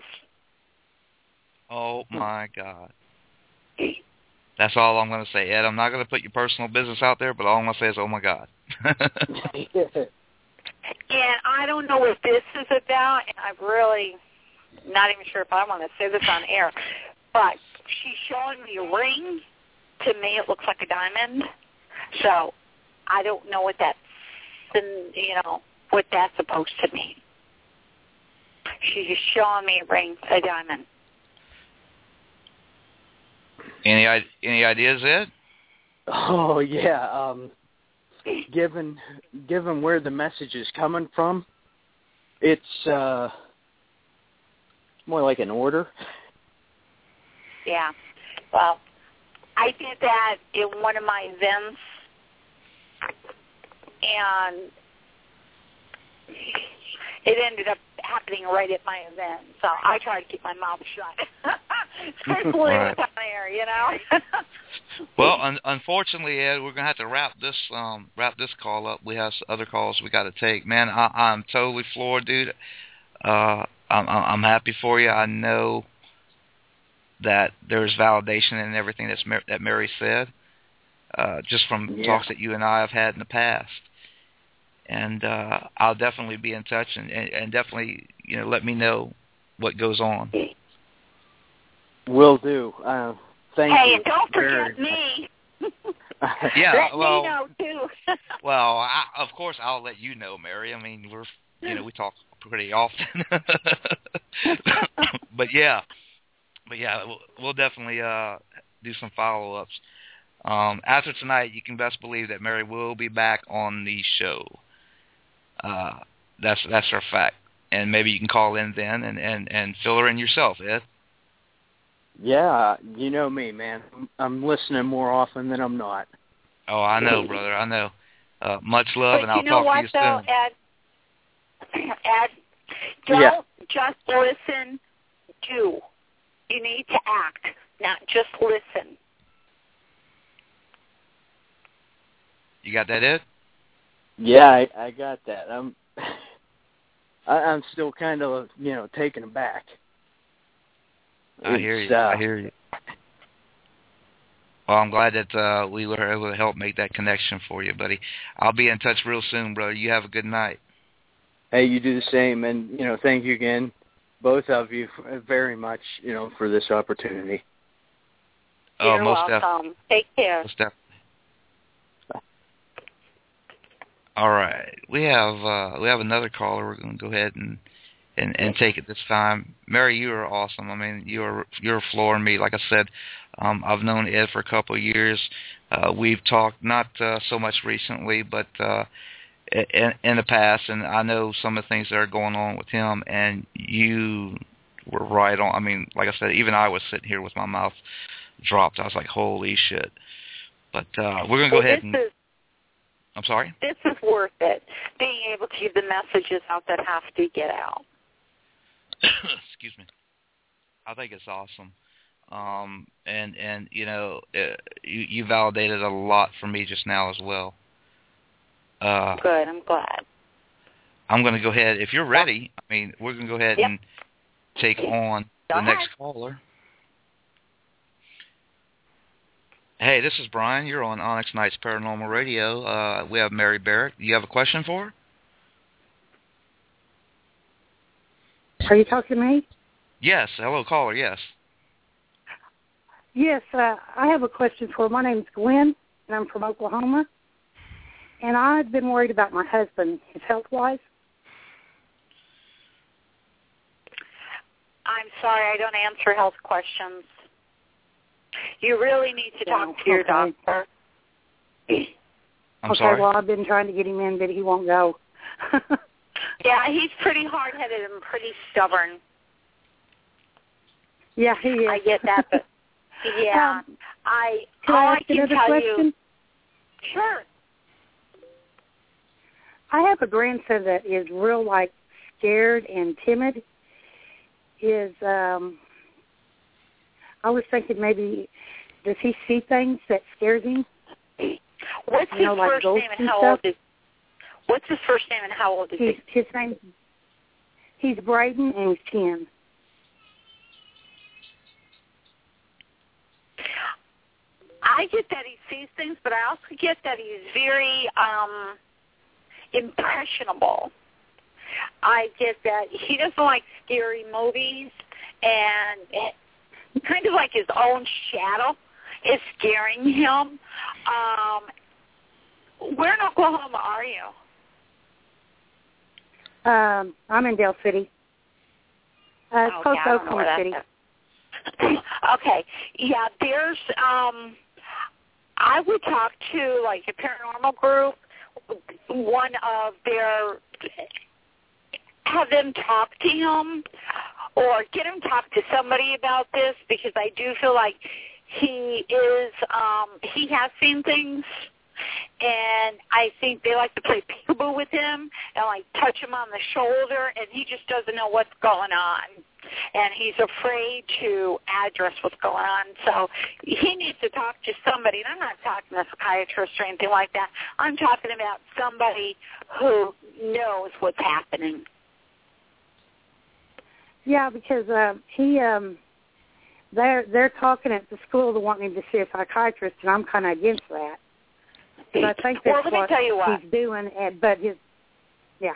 Oh, my God. That's all I'm going to say, Ed. I'm not going to put your personal business out there, but all I'm going to say is, oh, my God. And I don't know what this is about, and I'm really not even sure if I want to say this on air, but she's showing me a ring. To me, it looks like a diamond. So I don't know what that's, you know, what that's supposed to mean. She's just showing me a ring, a diamond. Any any ideas, Ed? Oh yeah. Um, given given where the message is coming from, it's uh, more like an order. Yeah. Well, I did that in one of my events, and it ended up happening right at my event. So I try to keep my mouth shut, especially Right. with on air, you know. Well, un- unfortunately, Ed, we're gonna have to wrap this um, wrap this call up. We have other calls we got to take. Man, I- I'm totally floored, dude. Uh, I'm I'm happy for you. I know that there's validation in everything that's Mar- that Mary said, uh, just from Yeah. talks that you and I have had in the past. And uh, I'll definitely be in touch, and, and, and definitely, you know, let me know what goes on. Will do. Uh, thank hey, you. and don't very forget me. Yeah, Let well, me know too. well, I, of course I'll let you know, Mary. I mean, we're, you know, we talk pretty often. but yeah, but yeah, we'll, we'll definitely uh, do some follow-ups. Um, after tonight, you can best believe that Mary will be back on the show. Uh, that's that's her fact. And maybe you can call in then and, and, and fill her in yourself, Ed. Yeah, you know me, man. I'm listening more often than I'm not. Oh, I know, brother. I know. Uh, much love, But and I'll you know talk what, to you though, soon. Ed? Ed, don't Yeah. just listen, do. You need to act, not just listen. You got that, Ed? Yeah, I, I got that. I'm I, I'm still kind of, you know, taken aback. I hear It's, you. Uh, I hear you. Well, I'm glad that uh, we were able to help make that connection for you, buddy. I'll be in touch real soon, brother. You have a good night. Hey, you do the same, and you know, thank you again, both of you, very much, you know, for this opportunity. Oh, You're most welcome. definitely. Take care. Most definitely. All right, we have uh, we have another caller. We're going to go ahead and and, and take it this time. Mary, you are awesome. I mean, you're you're flooring me. Like I said, um, I've known Ed for a couple of years. Uh, we've talked not uh, so much recently, but uh, in, in the past, and I know some of the things that are going on with him, and you were right on. I mean, like I said, even I was sitting here with my mouth dropped. I was like, holy shit. But uh, we're going to go well, ahead and... Is, I'm sorry? This is worth it, being able to get the messages out that have to get out. Excuse me. I think it's awesome. Um, and, and you know, uh, you, you validated a lot for me just now as well. Uh, Good, I'm glad. I'm going to go ahead. If you're ready, I mean, we're going to go ahead yep. and take on Go the ahead. next caller. Hey, this is Brian. You're on Onyx Nights Paranormal Radio. Uh, we have Mary Barrett. You have a question for her? Are you talking to me? Yes. Hello, caller. Yes. Yes, uh, I have a question for her. My name's Gwen, and I'm from Oklahoma. And I've been worried about my husband, his health-wise. I'm sorry, I don't answer health questions. You really need to talk Oh, to your okay. doctor. I'm okay, sorry. well, I've been trying to get him in, but he won't go. Yeah, he's pretty hard-headed and pretty stubborn. Yeah, he is. I get that, but yeah, Um, I Can all I I ask can another tell question? you. Sure. I have a grandson that is real, like, scared and timid. Is, um, I was thinking maybe, does he see things that scares him? What's You his know, like first name ghosts and and how stuff? old is? What's his first name and how old is He's, he? his name, he's Braden, and he's ten. I get that he sees things, but I also get that he's very um, impressionable. I get that he doesn't like scary movies, and kind of like his own shadow is scaring him. Um, where in Oklahoma are you? Um, I'm in Dale City. Uh, it's Oh, close yeah, to I don't know where Oklahoma that's City. at. Okay. Yeah, there's, um, I would talk to, like, a paranormal group, one of their, have them talk to him or get him talk to somebody about this, because I do feel like he is, um, he has seen things, and I think they like to play peekaboo with him and, like, touch him on the shoulder, and he just doesn't know what's going on. And he's afraid to address what's going on. So he needs to talk to somebody. And I'm not talking to a psychiatrist or anything like that. I'm talking about somebody who knows what's happening. Yeah, because uh, he, um, they're they're talking at the school to want him to see a psychiatrist, and I'm kind of against that. But I think that's well, let me what, tell you what he's doing. And, but his, yeah.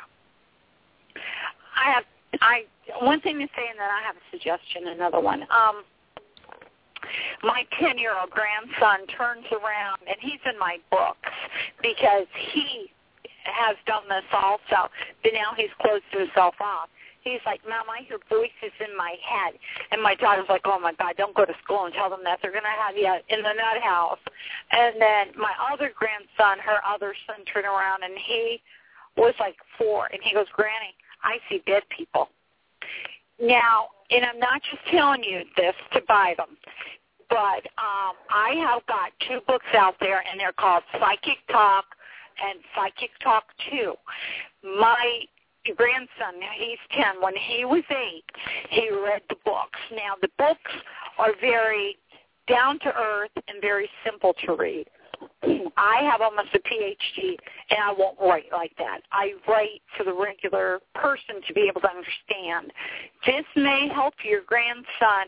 I have. I one thing to say, and then I have a suggestion. Another one. Um, my ten-year-old grandson turns around, and he's in my books because he has done this also. But now he's closed himself off. He's like, Mom, I hear voices in my head. And my daughter's like, oh, my God, don't go to school and tell them that. They're going to have you in the nut house. And then my other grandson, her other son, turned around, and he was like four. And he goes, Granny, I see dead people. Now, and I'm not just telling you this to buy them, but um, I have got two books out there, and they're called Psychic Talk and Psychic Talk two. My grandson, now he's ten, when he was eight, he read the books. Now, the books are very down-to-earth and very simple to read. I have almost a P H D, and I won't write like that. I write for the regular person to be able to understand. This may help your grandson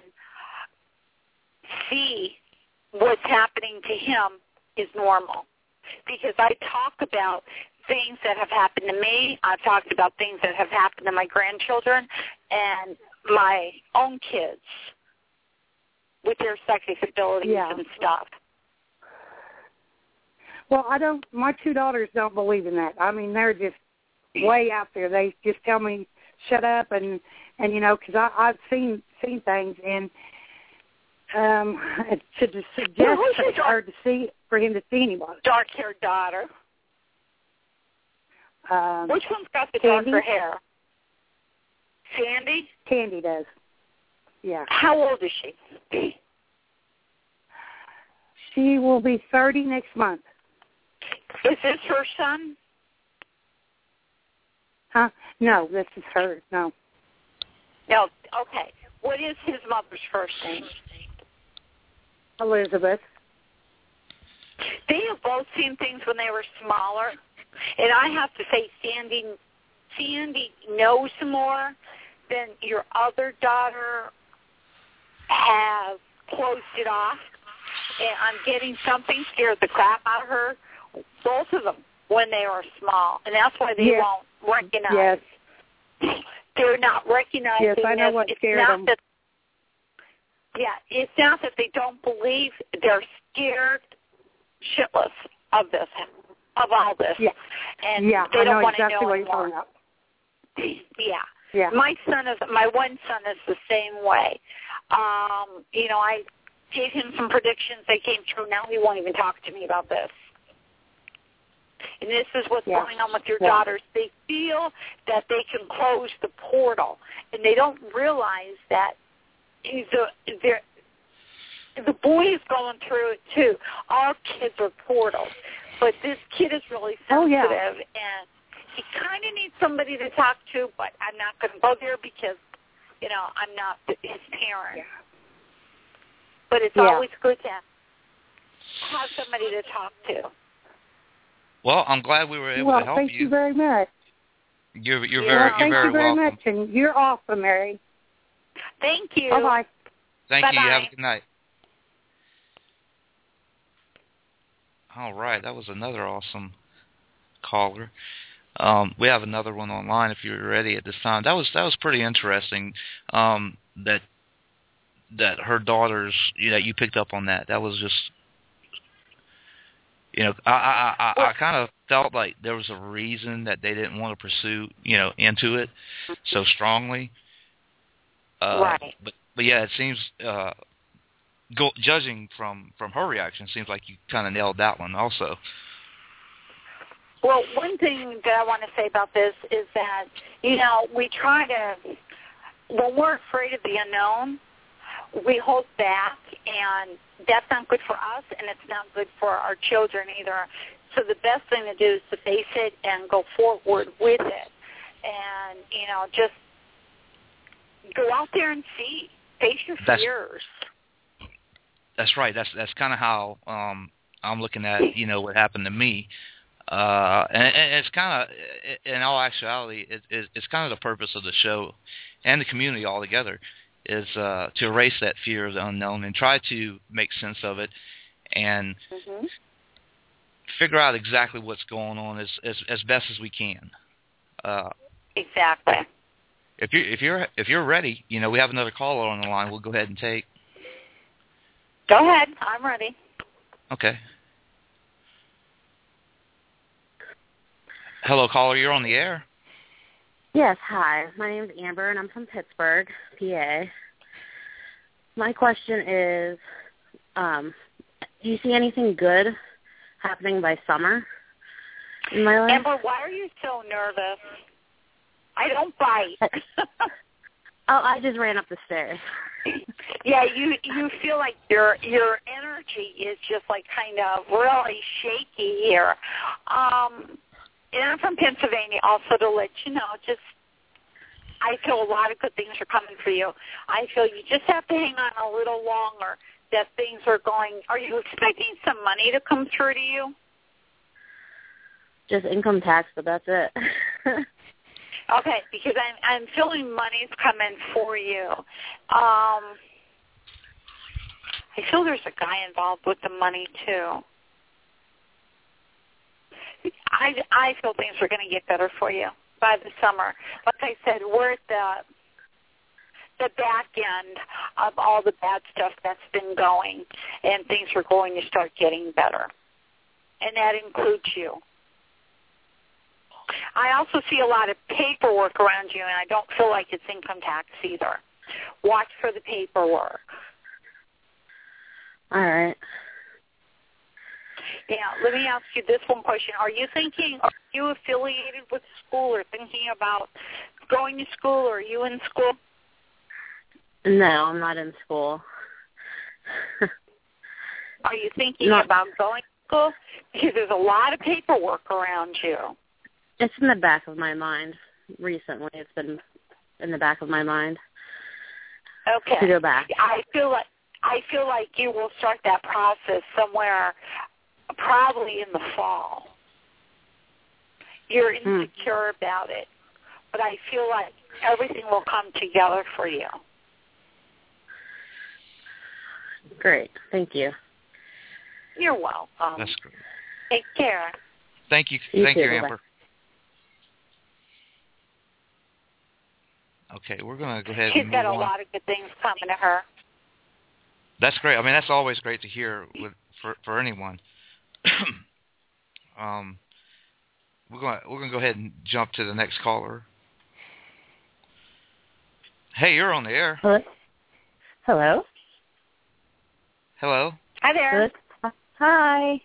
see what's happening to him is normal, because I talk about things that have happened to me. I've talked about things that have happened to my grandchildren and my own kids with their psychic abilities Yeah. and stuff. Well, I don't. My two daughters don't believe in that. I mean, they're just way out there. They just tell me shut up and and you know, because I I've seen seen things and um to just suggest Well, that it's hard to see for him to see anybody. Dark-haired daughter. Um, Which one's got the Candy? darker hair? Sandy? Candy does. Yeah. How old is she? She will be thirty next month. Is this her son? Huh? No, this is her. No. No. Okay. What is his mother's first name? Elizabeth. They have both seen things when they were smaller, and I have to say, Sandy, Sandy knows more than your other daughter have closed it off. And I'm getting something scared the crap out of her, both of them, when they were small, and that's why they Yes. won't recognize. Yes. They're not recognizing. Yes, I know this. what It's scared not them. That, yeah, it's not that they don't believe. They're scared shitless of this, of all this. Yeah. And yeah, they I don't know want exactly to know what you're anymore. talking about. Yeah. Yeah. My son is, my one son is the same way. Um, you know, I gave him some predictions. They came true. Now he won't even talk to me about this. And this is what's Yeah. going on with your Yeah. daughters. They feel that they can close the portal, and they don't realize that the, the boy is going through it too. All kids are portals, but this kid is really sensitive, Oh, yeah. and he kind of needs somebody to talk to, but I'm not going to go there because, you know, I'm not his parent. Yeah. But it's Yeah. always good to have somebody to talk to. Well, I'm glad we were able well, to help thank you. you. very much. You're you're Yeah, very well, you're thank very you very welcome. much, and you're awesome, Mary. Thank you. Bye-bye. Thank Bye-bye. you. You have a good night. All right, that was another awesome caller. Um, we have another one online if you're ready at this time. That was that was pretty interesting. Um, that that her daughters, you know, you picked up on that. That was just, you know, I I I, I kind of felt like there was a reason that they didn't want to pursue, you know, into it so strongly. Uh, Right. But but yeah, it seems. Uh, Go, judging from, from her reaction, seems like you kind of nailed that one also. Well, one thing that I want to say about this is that, you know, we try to, when we're afraid of the unknown, we hold back, and that's not good for us, and it's not good for our children either. So the best thing to do is to face it and go forward with it. And, you know, just go out there and see. Face your That's- fears. That's right. That's that's kind of how um, I'm looking at, you know, what happened to me. Uh, and, and it's kind of, in all actuality, it, it, it's kind of the purpose of the show and the community altogether is uh, to erase that fear of the unknown and try to make sense of it and Mm-hmm. figure out exactly what's going on as as, as best as we can. Uh, Exactly. if you if you're if you're ready, you know, we have another caller on the line. We'll go ahead and take. Go ahead. I'm ready. Okay. Hello, caller. You're on the air. Yes, hi. My name is Amber, and I'm from Pittsburgh, P A. My question is, um, do you see anything good happening by summer in my life? Amber, why are you so nervous? I don't bite. Oh, I just ran up the stairs. Yeah, you you feel like your your energy is just like kind of really shaky here. Um, and I'm from Pennsylvania, also to let you know, just I feel a lot of good things are coming for you. I feel you just have to hang on a little longer. That things are going. Are you expecting some money to come through to you? Just income tax, but that's it. Okay, because I'm I'm feeling money's coming for you. Um, I feel there's a guy involved with the money too. I I feel things are going to get better for you by the summer. Like I said, we're at the the back end of all the bad stuff that's been going, and things are going to start getting better, and that includes you. I also see a lot of paperwork around you, and I don't feel like it's income tax either. Watch for the paperwork. All right. Now, let me ask you this one question. Are you thinking, are you affiliated with school or thinking about going to school, or are you in school? No, I'm not in school. Are you thinking Not, about going to school? Because there's a lot of paperwork around you. It's in the back of my mind. Recently, it's been in the back of my mind. Okay. To go back. I feel like I feel like you will start that process somewhere, probably in the fall. You're insecure hmm. about it, but I feel like everything will come together for you. Great. Thank you. You're welcome. That's great. Take care. Thank you. you Thank too. you, Bye-bye. Amber. Okay, we're going to go ahead She's and move got a on. lot of good things coming to her. That's great. I mean, that's always great to hear with, for for anyone. um, we're going we're going to go ahead and jump to the next caller. Hey, you're on the air. Hello. Hello. Hello. Hi there. Hello. Hi.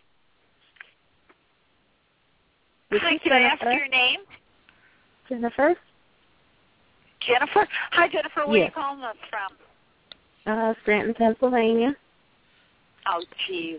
Hi, can I ask your name? Jennifer. Jennifer? Hi, Jennifer. Where yes. are you calling us from? Uh, Scranton, Pennsylvania. Oh, jeez.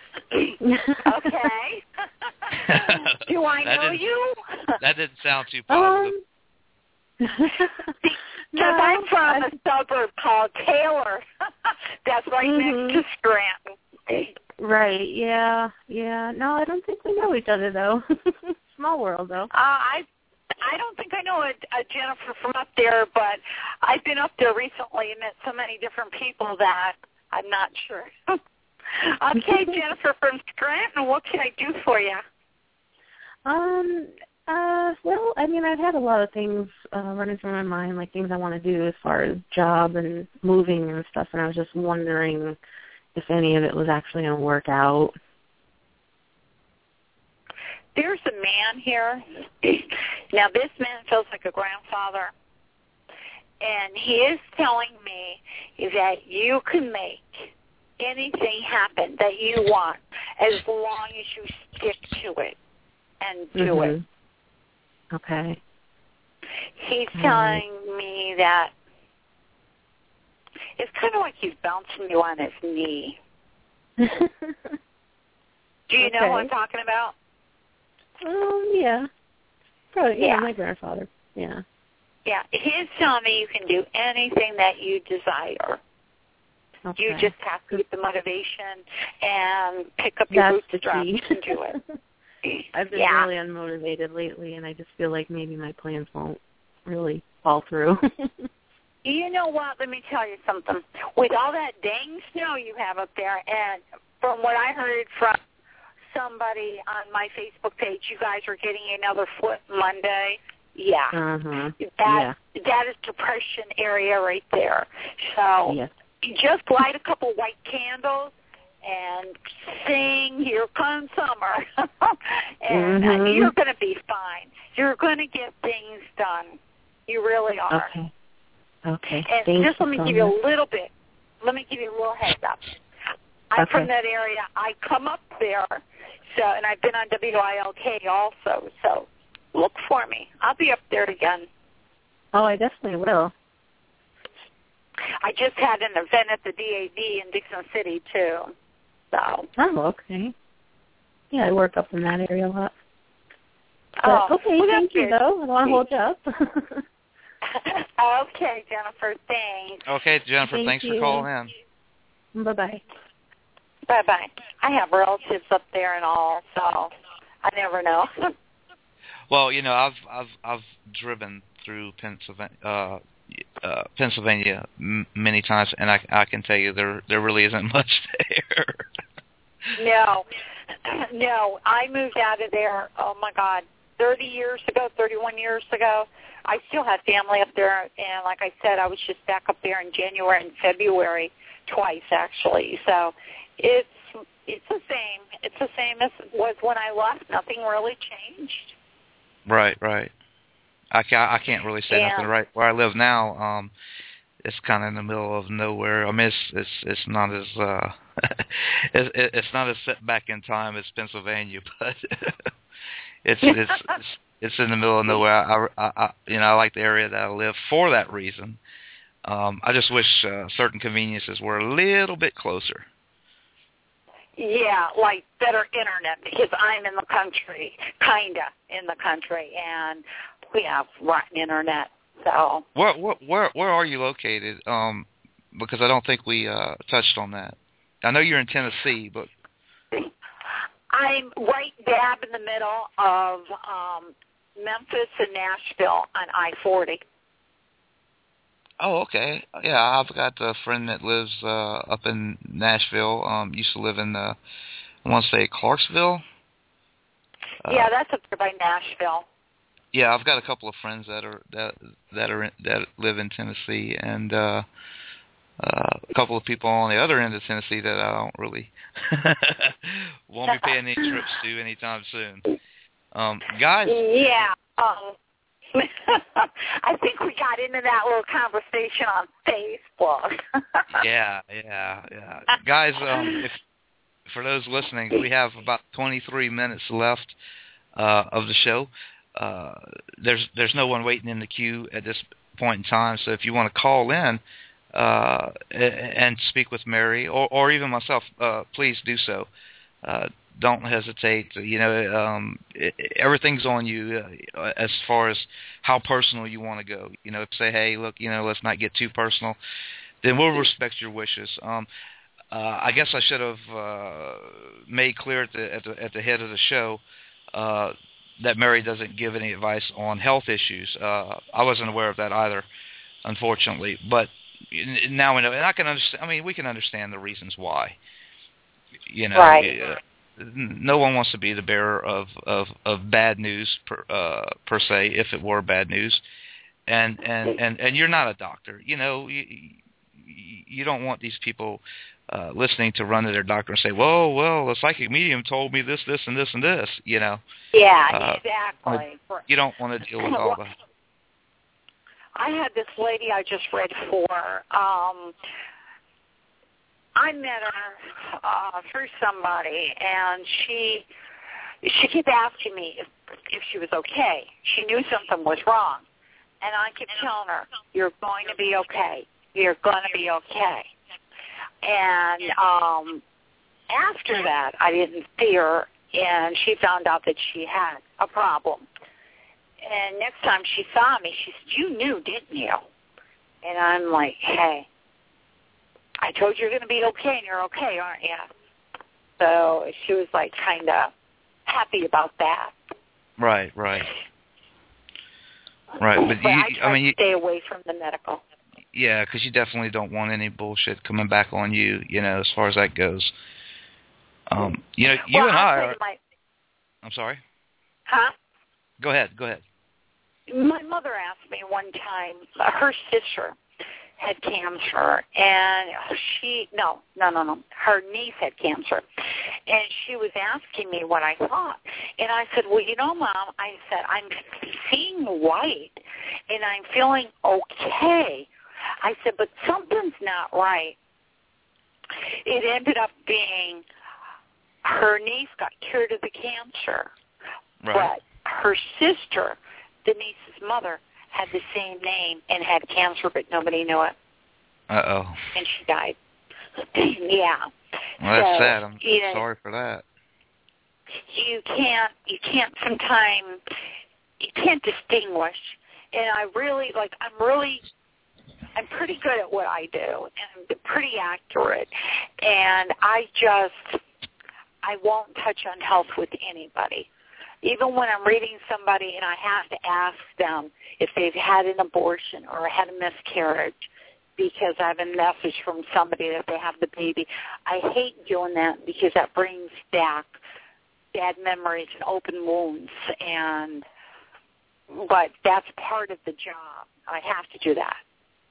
Okay. Do I that know you? That didn't sound too positive. Um, Because no, I'm from I, a suburb called Taylor. That's right mm-hmm. next to Scranton. Right, yeah, yeah. No, I don't think we know each other, though. Small world, though. Uh, I I don't think I know a, a Jennifer from up there, but I've been up there recently and met so many different people that I'm not sure. Okay, Jennifer from Scranton, what can I do for you? Um, uh, well, I mean, I've had a lot of things uh, running through my mind, like things I want to do as far as job and moving and stuff, and I was just wondering if any of it was actually going to work out. There's a man here. Now, this man feels like a grandfather, and he is telling me that you can make anything happen that you want as long as you stick to it and do mm-hmm. it. Okay. He's mm-hmm. telling me that it's kind of like he's bouncing you on his knee. Do you okay. know what I'm talking about? Um, yeah. Probably, yeah. yeah, my grandfather. Yeah. Yeah, he's telling me you can do anything that you desire. Okay. You just have to get the motivation and pick up your That's bootstraps and do it. I've been yeah. really unmotivated lately, and I just feel like maybe my plans won't really fall through. You know what? Let me tell you something. With all that dang snow you have up there, and from what I heard from somebody on my Facebook page, you guys are getting another foot Monday. Yeah. Uh-huh. That, yeah. that is depression area right there. So yes. just light a couple white candles and sing, "Here Comes Summer," and mm-hmm. you're going to be fine. You're going to get things done. You really are. Okay. Okay. And Thank just let me so give you much. a little bit. Let me give you a little heads up. I'm okay. from that area. I come up there, so and I've been on W I L K also. So look for me. I'll be up there again. Oh, I definitely will. I just had an event at the D A D in Dixon City too. So. Oh, okay. Yeah, I work up in that area a lot. But, oh, okay, well, thank you, good. though. I don't want to hold you up. Okay, Jennifer, thanks. Okay, Jennifer, Thank thanks you. for calling in. Bye-bye. Bye-bye. I have relatives up there and all, so I never know. Well, you know, I've I've I've driven through Pennsylvania, uh, uh, Pennsylvania m- many times, and I I can tell you there there really isn't much there. No, no. I moved out of there. Oh my God, thirty years ago, thirty-one years ago. I still have family up there, and like I said, I was just back up there in January and February twice actually. So it's it's the same. It's the same as it was when I left. Nothing really changed. Right, right. I can't, I can't really say yeah. nothing. Right where I live now, um, it's kind of in the middle of nowhere. I mean, it's it's, it's not as uh, it's, it's not as set back in time as Pennsylvania, but it's it's it's it's in the middle of nowhere. I, I, I you know I like the area that I live for that reason. Um, I just wish uh, certain conveniences were a little bit closer. Yeah, like better internet, because I'm in the country, kinda in the country, and we have rotten internet. So where where where, where are you located? Um, because I don't think we uh, touched on that. I know you're in Tennessee, but I'm right dab in the middle of um, Memphis and Nashville on I forty. Oh, okay. Yeah, I've got a friend that lives uh, up in Nashville. Um, used to live in, uh, I want to say Clarksville. Uh, yeah, that's up there by Nashville. Yeah, I've got a couple of friends that are that that are in, that live in Tennessee, and uh, uh, a couple of people on the other end of Tennessee that I don't really won't be paying any trips to anytime soon. Um, guys. Yeah. Um, I think we got into that little conversation on Facebook. yeah, yeah, yeah. Guys, um, if, for those listening, we have about twenty-three minutes left uh, of the show. Uh, there's there's no one waiting in the queue at this point in time, so if you want to call in uh, and speak with Mary or, or even myself, uh, please do so. Uh, don't hesitate. You know, um, it, everything's on you uh, as far as how personal you want to go. You know, say, hey, look, you know, let's not get too personal. Then we'll respect your wishes. Um, uh, I guess I should have uh, made clear at the, at the at the head of the show uh, that Mary doesn't give any advice on health issues. Uh, I wasn't aware of that either, unfortunately. But now we know, and I can understand. I mean, we can understand the reasons why. You know. Right. Uh, No one wants to be the bearer of, of, of bad news per, uh, per se, if it were bad news, and, and, and, and you're not a doctor. You know, you, you don't want these people uh, listening to run to their doctor and say, "Whoa, well, a psychic medium told me this, this, and this, and this." You know. Yeah, uh, exactly. You don't want to deal with all that. I had this lady I just read for. Um, I met her uh, through somebody, and she she kept asking me if if she was okay. She knew something was wrong, and I kept telling her, "You're going to be okay. You're going to be okay." And um, after that, I didn't see her, and she found out that she had a problem. And next time she saw me, she said, "You knew, didn't you?" And I'm like, "Hey, I told you you're going to be okay, and you're okay, aren't you?" So she was like kind of happy about that. Right, right, right. But, but you, I try I mean, to you, stay away from the medical. Yeah, because you definitely don't want any bullshit coming back on you. You know, as far as that goes. Um, you know, you well, and I'll I. tell Are, you my, I'm sorry. Huh? Go ahead. Go ahead. My mother asked me one time. Uh, her sister had cancer, and she no no no no her niece had cancer, and she was asking me what I thought, and I said, well, you know, Mom, I said, I'm seeing white and I'm feeling okay. I said, but something's not right. It ended up being her niece got cured of the cancer, right. but her sister, the niece's mother, had the same name and had cancer, but nobody knew it. Uh-oh. And she died. Yeah. Well, that's so, sad. I'm you know, sorry for that. You can't, you can't sometimes, you can't distinguish. And I really, like, I'm really, I'm pretty good at what I do, and I'm pretty accurate. And I just, I won't touch on health with anybody. Even when I'm reading somebody and I have to ask them if they've had an abortion or had a miscarriage because I have a message from somebody that they have the baby. I hate doing that because that brings back bad memories and open wounds. And but that's part of the job. I have to do that.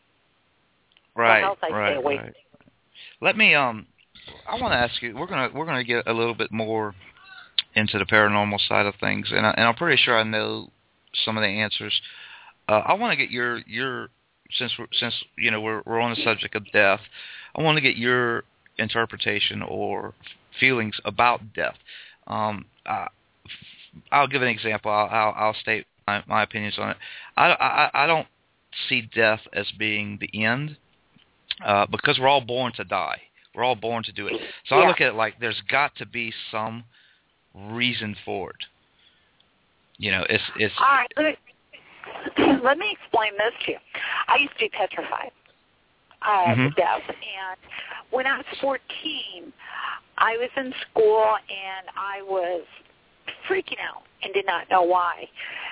Right, health, I right, stay away right. Let me. Um, I want to ask you. We're gonna we're gonna get a little bit more into the paranormal side of things, and, I, and I'm pretty sure I know some of the answers. Uh, I want to get your your since we're, since you know we're we're on the subject of death. I want to get your interpretation or feelings about death. Um, I, I'll give an example. I'll, I'll, I'll state my, my opinions on it. I, I, I don't see death as being the end uh, because we're all born to die. We're all born to do it. So yeah. I look at it like there's got to be some reason for it. You know, it's it's. All right, let me, let me explain this to you. I used to be petrified uh, mm-hmm. to death, and when I was fourteen, I was in school and I was freaking out and did not know why.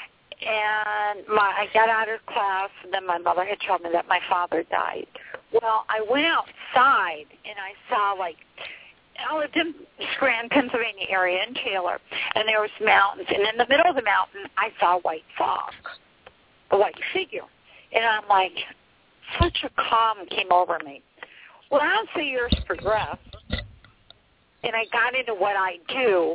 And my I got out of class, and then my mother had told me that my father died. Well, I went outside and I saw like. I lived in Scranton, Pennsylvania area in Taylor, and there was mountains. And in the middle of the mountain, I saw white fog, a white figure. And I'm like, such a calm came over me. Well, as the years progressed, and I got into what I do,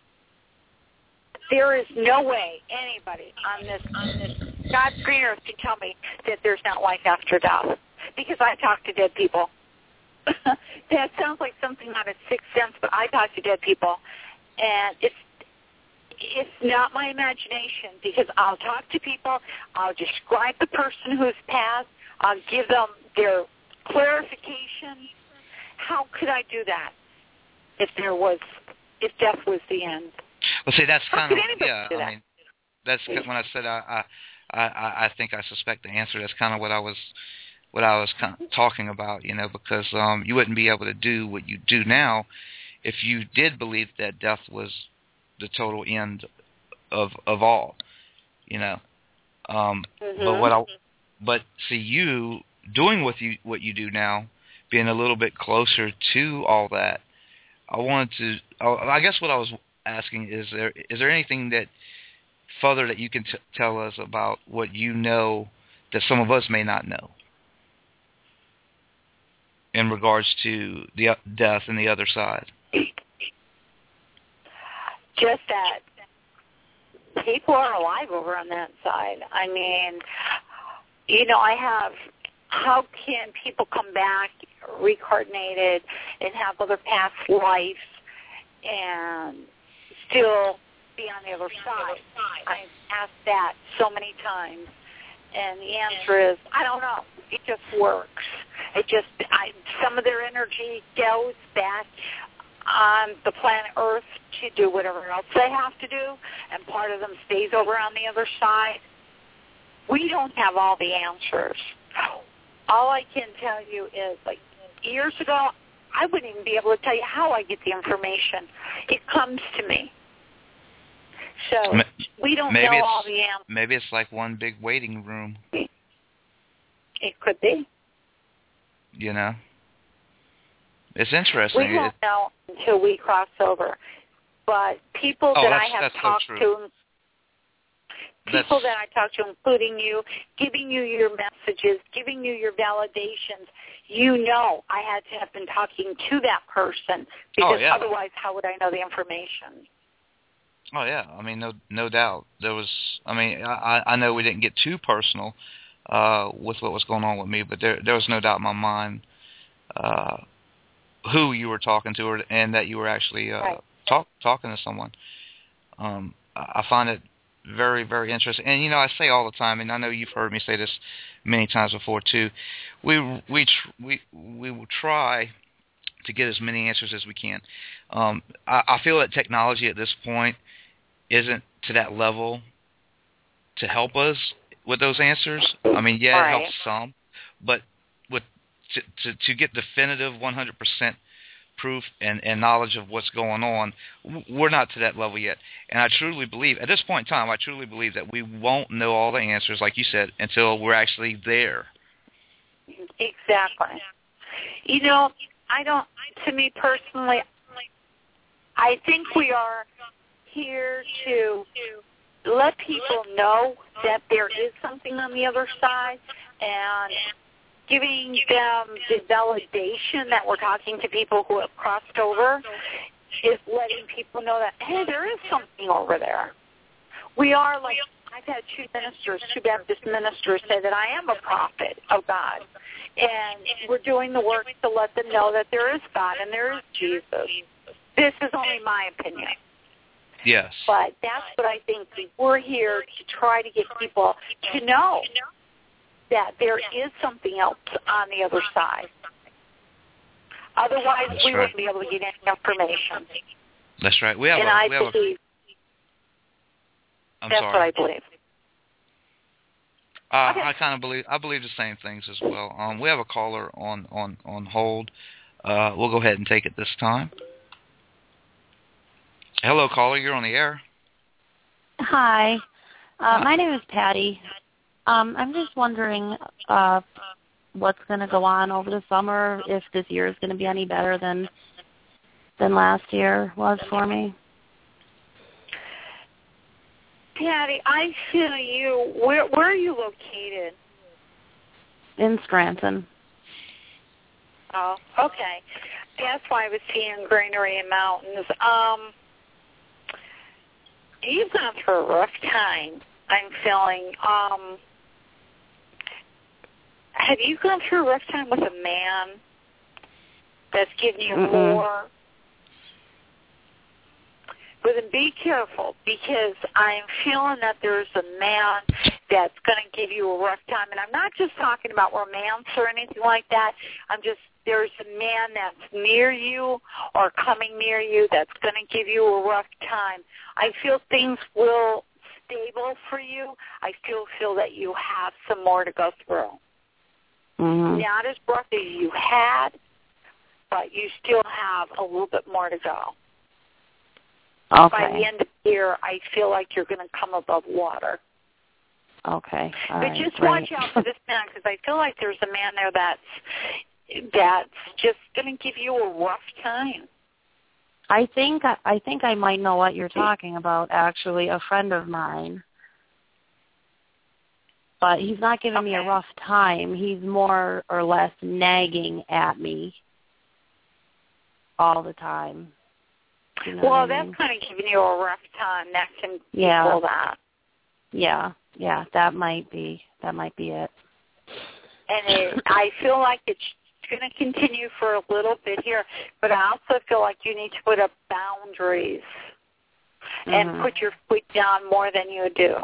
there is no way anybody on this, on this God's green earth can tell me that there's not life after death, because I talk to dead people. That sounds like something out of Sixth Sense, but I talk to dead people, and it's it's not my imagination, because I'll talk to people, I'll describe the person who's passed, I'll give them their clarification. How could I do that if there was if death was the end? Well, see, that's How kind of could yeah. do that? I mean, that's when I said I I I, I think I suspect the answer. That's kind of what I was. what I was kind of talking about, you know, because um, you wouldn't be able to do what you do now if you did believe that death was the total end of of all, you know. Um, mm-hmm. But what I, but see, you doing what you what you do now, being a little bit closer to all that, I wanted to. I guess what I was asking is there is there anything that further that you can t- tell us about what you know that some of us may not know in regards to the death and the other side? Just that people are alive over on that side. I mean, you know, I have, how can people come back reincarnated and have other past lives and still be on the other side? I've asked that so many times, and the answer is, I don't know. It just works. It just, I, some of their energy goes back on the planet Earth to do whatever else they have to do, and part of them stays over on the other side. We don't have all the answers. All I can tell you is, like, years ago, I wouldn't even be able to tell you how I get the information. It comes to me. So we don't maybe know all the answers. Maybe it's like one big waiting room. It could be. You know? It's interesting. We won't it, know until we cross over. But people oh, that I have that's talked so to, people that's, that I talk to, including you, giving you your messages, giving you your validations, you know I had to have been talking to that person, because oh, yeah. otherwise how would I know the information? Oh, yeah. I mean, no no doubt. There was, I mean, I, I know we didn't get too personal uh, with what was going on with me, but there there was no doubt in my mind uh, who you were talking to, or, and that you were actually uh, right. talk, talking to someone. Um, I find it very, very interesting. And, you know, I say all the time, and I know you've heard me say this many times before, too, we we tr- we we will try to get as many answers as we can. Um, I, I feel that technology at this point isn't to that level to help us with those answers. I mean, yeah, right. it helps some, but with to, to, to get definitive one hundred percent proof and, and knowledge of what's going on, we're not to that level yet. And I truly believe, at this point in time, I truly believe that we won't know all the answers, like you said, until we're actually there. Exactly. You know, I don't, to me personally, I think we are here to let people know that there is something on the other side, and giving them the validation that we're talking to people who have crossed over is letting people know that, hey, there is something over there. We are like I've had two ministers, two Baptist ministers, say that I am a prophet of God. And we're doing the work to let them know that there is God and there is Jesus. This is only my opinion. Yes. But that's what I think. We're here to try to get people to know that there is something else on the other side. Otherwise, that's we right. wouldn't be able to get any information. That's right. We have and a, I we have believe a, I'm that's sorry. what I believe. Uh, okay. I kind of believe I believe the same things as well. Um, we have a caller on on on hold. Uh, we'll go ahead and take it this time. Hello, caller. You're on the air. Hi. Uh, my name is Patty. Um, I'm just wondering uh, what's going to go on over the summer, if this year is going to be any better than than last year was for me. Patty, I feel you. Where where are you located? In Scranton. Oh, okay. That's why I was seeing greenery and mountains. Um, you've gone through a rough time, I'm feeling. Um, have you gone through a rough time with a man that's giving you Mm-mm. more? But then be careful, because I'm feeling that there's a man that's going to give you a rough time. And I'm not just talking about romance or anything like that. I'm just, there's a man that's near you or coming near you that's going to give you a rough time. I feel things will stable for you. I still feel that you have some more to go through. Mm-hmm. Not as rough as you had, but you still have a little bit more to go. Okay. By the end of the year, I feel like you're going to come above water. Okay. All but right, just great. watch out for this man, because I feel like there's a man there that's that's just going to give you a rough time. I think I think I might know what you're talking about. Actually, a friend of mine, but he's not giving okay. me a rough time. He's more or less nagging at me all the time. You know well, what I mean? that's kind of giving you a rough time. That can yeah. equal that. Yeah, yeah, that might be that might be it. And it, I feel like it's going to continue for a little bit here, but I also feel like you need to put up boundaries mm-hmm. and put your foot down more than you do.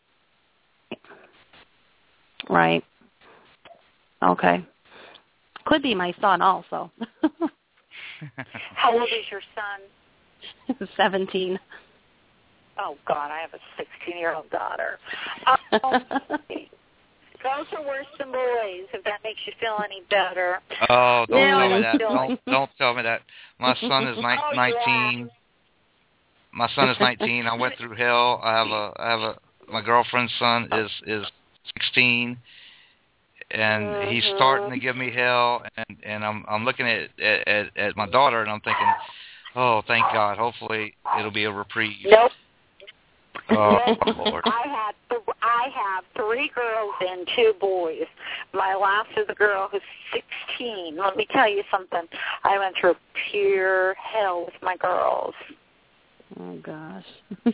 Right. Okay. Could be my son also. How old is your son? Seventeen. Oh, God, I have a sixteen-year-old daughter. Um, girls are worse than boys, if that makes you feel any better. Oh, don't now, tell me that. still... Don't, don't tell me that. My son is ni- oh, nineteen. Yeah. My son is nineteen. I went through hell. I have a, I have a, my girlfriend's son is, is sixteen. And mm-hmm. he's starting to give me hell, and, and I'm I'm looking at, at at my daughter, and I'm thinking, oh, thank God, hopefully it'll be a reprieve. Nope. Oh, nope. Lord. I had th- I have three girls and two boys. My last is a girl who's sixteen. Let me tell you something. I went through pure hell with my girls. Oh gosh.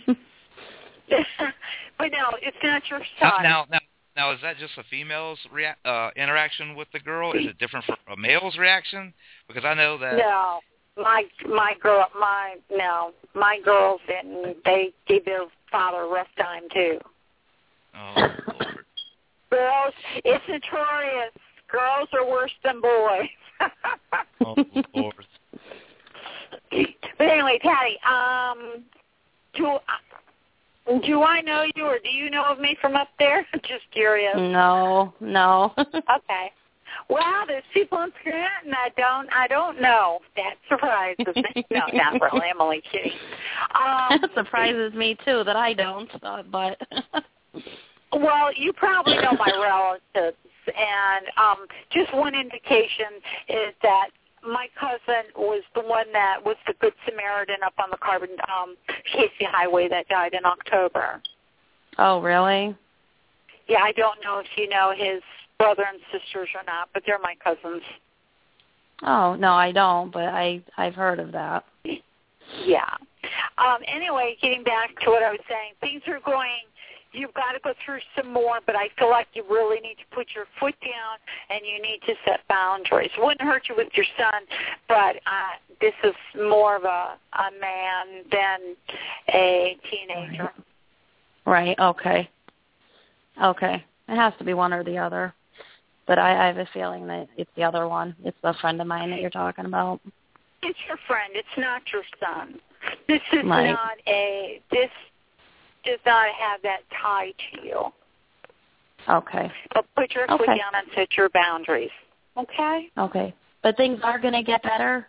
But no, it's not your son. Now, now, now, is that just a female's rea- uh, interaction with the girl? Is it different from a male's reaction? Because I know that. No, my my girl, my no, my girls didn't. They gave their father a rough time too. Oh Lord. Girls, it's notorious. Girls are worse than boys. Oh Lord. But anyway, Patty, um, do. Do I know you, or do you know of me from up there? Just curious. No, no. Okay. Well, there's people in Scranton I don't, I don't know. That surprises me. No, not really. I'm only kidding. Um, That surprises me too that I don't. Uh, but well, you probably know my relatives, and um, just one indication is that my cousin was the one that was the Good Samaritan up on the Carbon um, Casey Highway that died in October. Oh, really? Yeah, I don't know if you know his brother and sisters or not, but they're my cousins. Oh, no, I don't, but I, I've heard of that. Yeah. Um, anyway, getting back to what I was saying, things are going you've got to go through some more, but I feel like you really need to put your foot down and you need to set boundaries. It wouldn't hurt you with your son, but uh, this is more of a, a man than a teenager. Right, okay. Okay. It has to be one or the other. But I, I have a feeling that it's the other one. It's the friend of mine that you're talking about. It's your friend. It's not your son. This is right. not a, this does not have that tie to you. Okay. But put your okay. foot down and set your boundaries. Okay? Okay. But things are going to get better?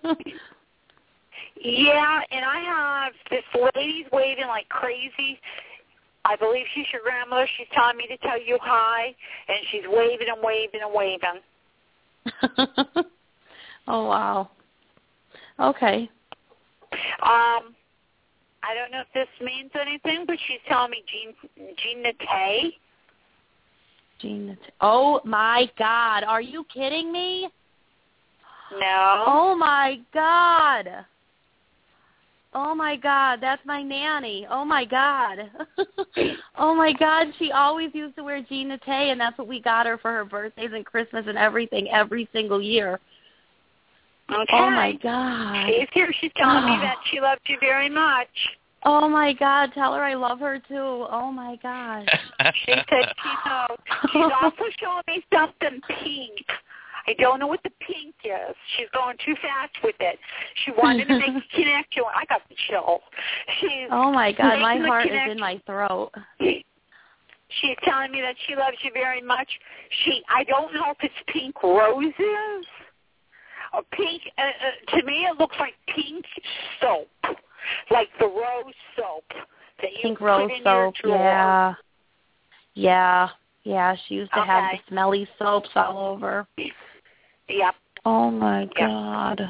Yeah, and I have this lady's waving like crazy. I believe she's your grandmother. She's telling me to tell you hi, and she's waving and waving and waving. Oh, wow. Okay. Um, I don't know if this means anything, but she's telling me Jean, Jean Nate. Jean Nate. Oh, my God. Are you kidding me? No. Oh, my God. Oh, my God, that's my nanny. Oh, my God. Oh, my God, she always used to wear Jean Nate, and that's what we got her for her birthdays and Christmas and everything every single year. Okay. Oh, my God. She's here. She's telling oh. me that she loves you very much. Oh, my God, tell her I love her, too. Oh, my gosh. She said she knows. She's also showing me something pink. I don't know what the pink is. She's going too fast with it. She wanted to make a connection. I got the chills. She's oh, my God. My heart is in my throat. She's telling me that she loves you very much. She, I don't know if it's pink roses or pink. Uh, uh, to me, it looks like pink soap, like the rose soap that you pink put rose in soap, your drawer. Yeah. Yeah. Yeah, she used to okay. have the smelly soaps all over. Yep. Oh, my yep. God.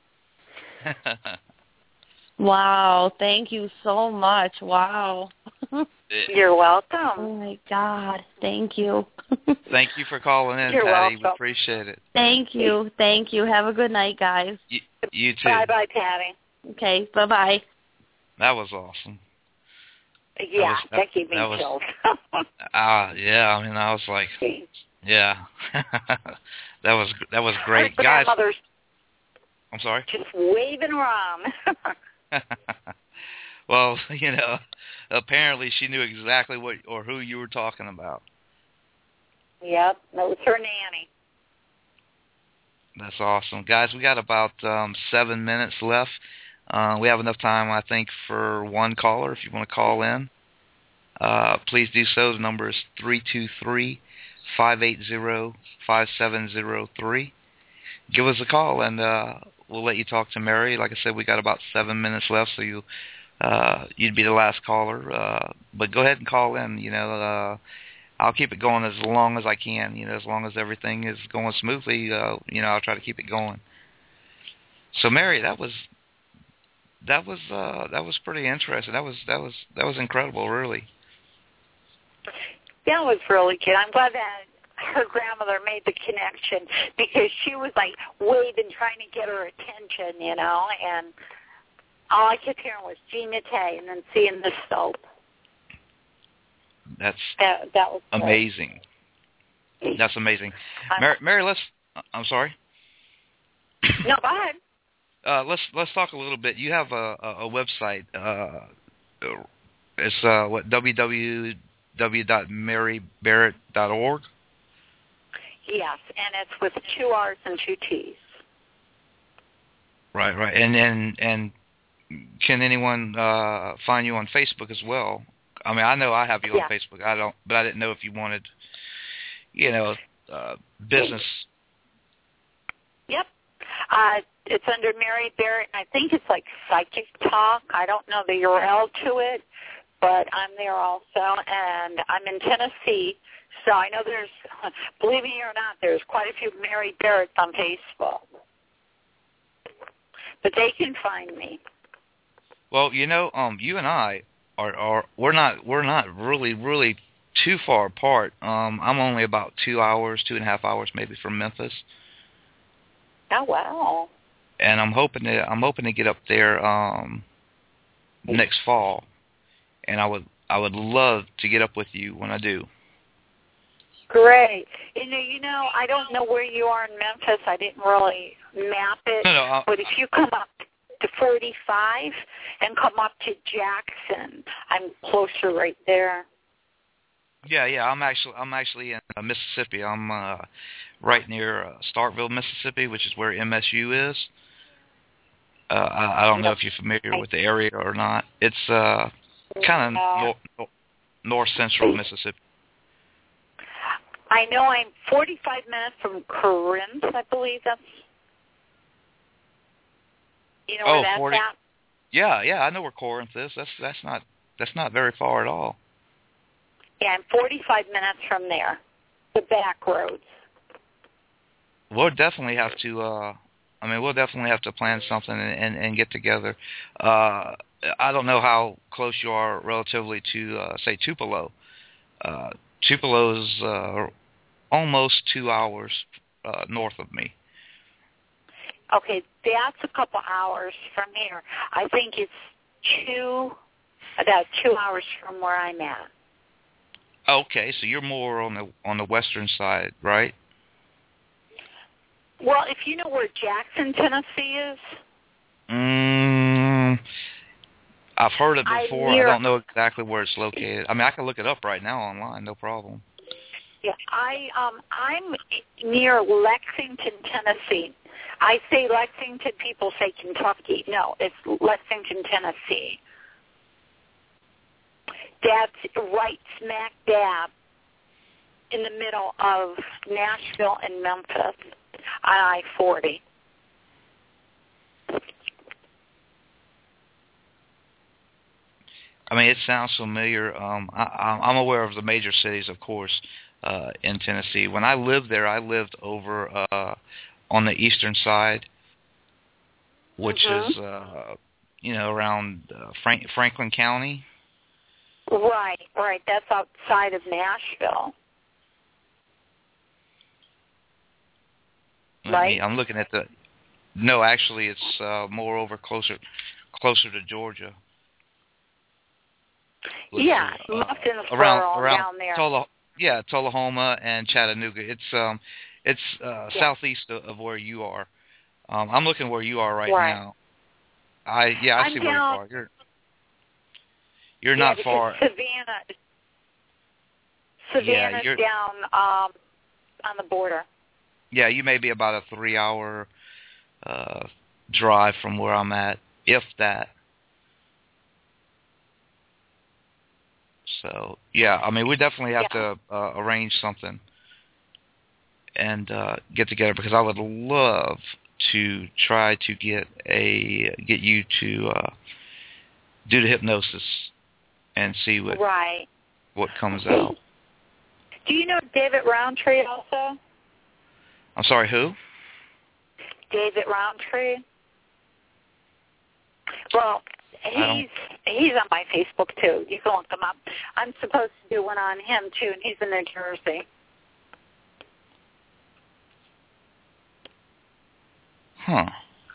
Wow. Thank you so much. Wow. You're welcome. Oh, my God. Thank you. Thank you for calling in, You're Patty. welcome. We appreciate it. Thank you. Thank you. Have a good night, guys. You, you too. Bye-bye, Patty. Okay. Bye-bye. That was awesome. Yeah, that, was, that, that gave me that chills. Ah, uh, yeah. I mean, I was like, yeah. that was that was great, Our guys. grandmother's I'm sorry. Just waving around. Well, you know, apparently she knew exactly what or who you were talking about. Yep, that was her nanny. That's awesome, guys. We got about um, seven minutes left. Uh, we have enough time, I think, for one caller. If you want to call in, uh, please do so. The number is three two three, five eight zero, five seven zero three. Give us a call, and uh, we'll let you talk to Mary. Like I said, we got about seven minutes left, so you, uh, you'd be the last caller. Uh, but go ahead and call in. You know, uh, I'll keep it going as long as I can. You know, as long as everything is going smoothly, uh, you know, I'll try to keep it going. So, Mary, that was... That was uh, that was pretty interesting. That was that was that was incredible, really. That was really good. I'm glad that her grandmother made the connection because she was like waving, trying to get her attention, you know. And all I kept hearing was Jean Nate, and then seeing the soap. That's that, that was amazing. Good. That's amazing, Mary. Mary, let's. I'm sorry. No, go ahead. Uh, let's let's talk a little bit. You have a, a, a website. Uh, it's uh, what w w w dot mary barrett dot org. Yes, and it's with two R's and two T's. Right, right, and and and can anyone uh, find you on Facebook as well? I mean, I know I have you yeah. on Facebook. I don't, but I didn't know if you wanted, you know, uh, business. Yep. Uh, it's under Mary Barrett, and I think it's like Psychic Talk. I don't know the U R L to it, but I'm there also, and I'm in Tennessee, so I know there's, believe me or not, there's quite a few Mary Barretts on Facebook. But they can find me. Well, you know, um, you and I are, are we're not we're not really really too far apart. Um, I'm only about two hours, two and a half hours maybe from Memphis. Oh wow! And I'm hoping to I'm hoping to get up there um, next fall, and I would I I would love to get up with you when I do. Great. You know, you know, I don't know where you are in Memphis. I didn't really map it. No, no, I'll, but if you come up to forty-five and come up to Jackson, I'm closer right there. Yeah, yeah. I'm actually I'm actually in uh, Mississippi. I'm uh, right near uh, Starkville, Mississippi, which is where M S U is. Uh, I, I don't know if you're familiar with the area or not. It's uh, kind of nor- nor- north central Mississippi. I know I'm forty-five minutes from Corinth, I believe that's, you know oh, where that's forty at? Yeah, yeah, I know where Corinth is. That's that's not that's not very far at all. Yeah, I'm forty-five minutes from there, the back roads. We'll definitely have to, uh, I mean, we'll definitely have to plan something and, and, and get together. Uh, I don't know how close you are relatively to, uh, say, Tupelo. Uh, Tupelo is uh, almost two hours uh, north of me. Okay, that's a couple hours from here. I think it's two, about two hours from where I'm at. Okay, so you're more on the on the western side, right? Well, if you know where Jackson, Tennessee is. Mm, I've heard it before. Near, I don't know exactly where it's located. I mean, I can look it up right now online, no problem. Yeah, I um I'm near Lexington, Tennessee. I say Lexington, people say Kentucky. No, it's Lexington, Tennessee. That's right smack dab in the middle of Nashville and Memphis on I forty. I mean, it sounds familiar. Um, I, I'm aware of the major cities, of course, uh, in Tennessee. When I lived there, I lived over uh, on the eastern side, which mm-hmm. is, uh, you know, around uh, Frank, Franklin County. Right, right. That's outside of Nashville. Let right? me, I'm looking at the. No, actually, it's uh, more over closer, closer to Georgia. Let's yeah, see, uh, Muffinsboro around around down there. Tola, yeah, Tullahoma and Chattanooga. It's um, it's uh, yeah. southeast of, of where you are. Um, I'm looking where you are right, right. now. I yeah, I I'm see down, where you are. You're you're yeah, not far. Savannah, Savannah's yeah, down um, on the border. Yeah, you may be about a three-hour uh, drive from where I'm at, if that. So yeah, I mean, we definitely have yeah. to uh, arrange something and uh, get together, because I would love to try to get a get you to uh, do the hypnosis and see what right. what comes out. Do you know David Roundtree also? I'm sorry, who? David Roundtree. Well, he's he's on my Facebook too. You can look him up. I'm supposed to do one on him too, and he's in New Jersey. Huh.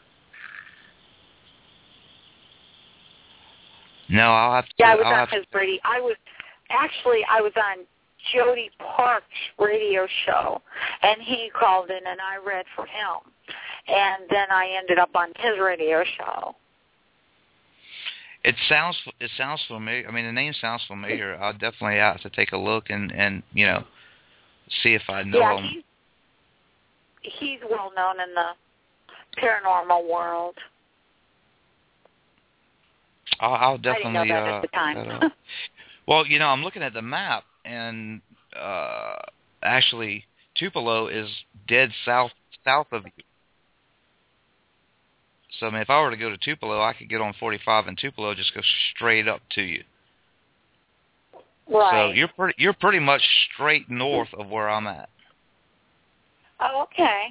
No, I'll have to. Yeah, I was I'll on have his Brady. I was actually I was on Jody Park's radio show, and he called in, and I read for him, and then I ended up on his radio show. It sounds it sounds familiar. I mean, the name sounds familiar. I'll definitely have to take a look and, and you know, see if I know yeah, him. He's, he's well known in the paranormal world. I'll, I'll definitely. I didn't know that uh, at the time. that, uh, well, you know, I'm looking at the map, and uh, actually, Tupelo is dead south south of you. So, I mean, if I were to go to Tupelo, I could get on forty-five in Tupelo, just go straight up to you. Right. So you're pretty you're pretty much straight north of where I'm at. Oh, okay.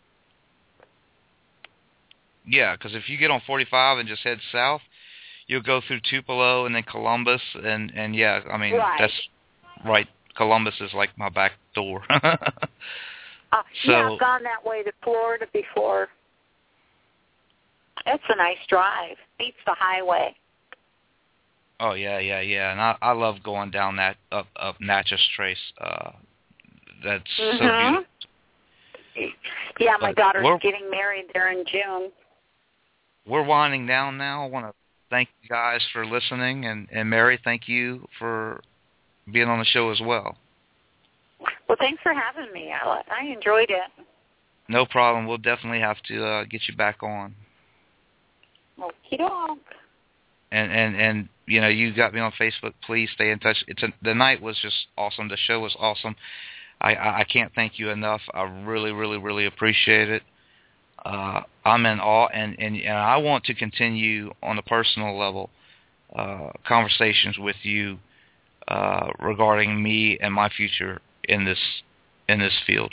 Yeah, because if you get on forty-five and just head south, you'll go through Tupelo and then Columbus, and, and yeah, I mean, right. that's right. Columbus is like my back door. uh, so, yeah, I've gone that way to Florida before. It's a nice drive. Beats the highway. Oh yeah, yeah, yeah, and I I love going down that up up Natchez Trace. Uh, that's mm-hmm. so beautiful. Yeah, my But daughter's we're, getting married there in June. We're winding down now. I want to thank you guys for listening, and and Mary, thank you for being on the show as well. Well, thanks for having me. I, I enjoyed it. No problem. We'll definitely have to uh, get you back on. Okie doke. And and and you know, you got me on Facebook. Please stay in touch. It's a, the night was just awesome. The show was awesome. I, I I can't thank you enough. I really really really appreciate it. Uh, I'm in awe, and, and and I want to continue on a personal level uh, conversations with you uh, regarding me and my future in this in this field.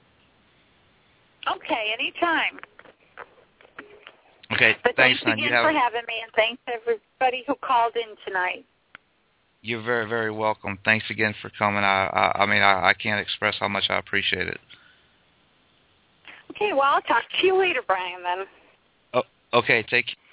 Okay, anytime. Okay, but thanks, thanks hon. again You have, for having me, and thanks everybody who called in tonight. You're very, very welcome. Thanks again for coming. I, I, I mean, I, I can't express how much I appreciate it. Okay, well, I'll talk to you later, Brian, then. Oh, okay, take care.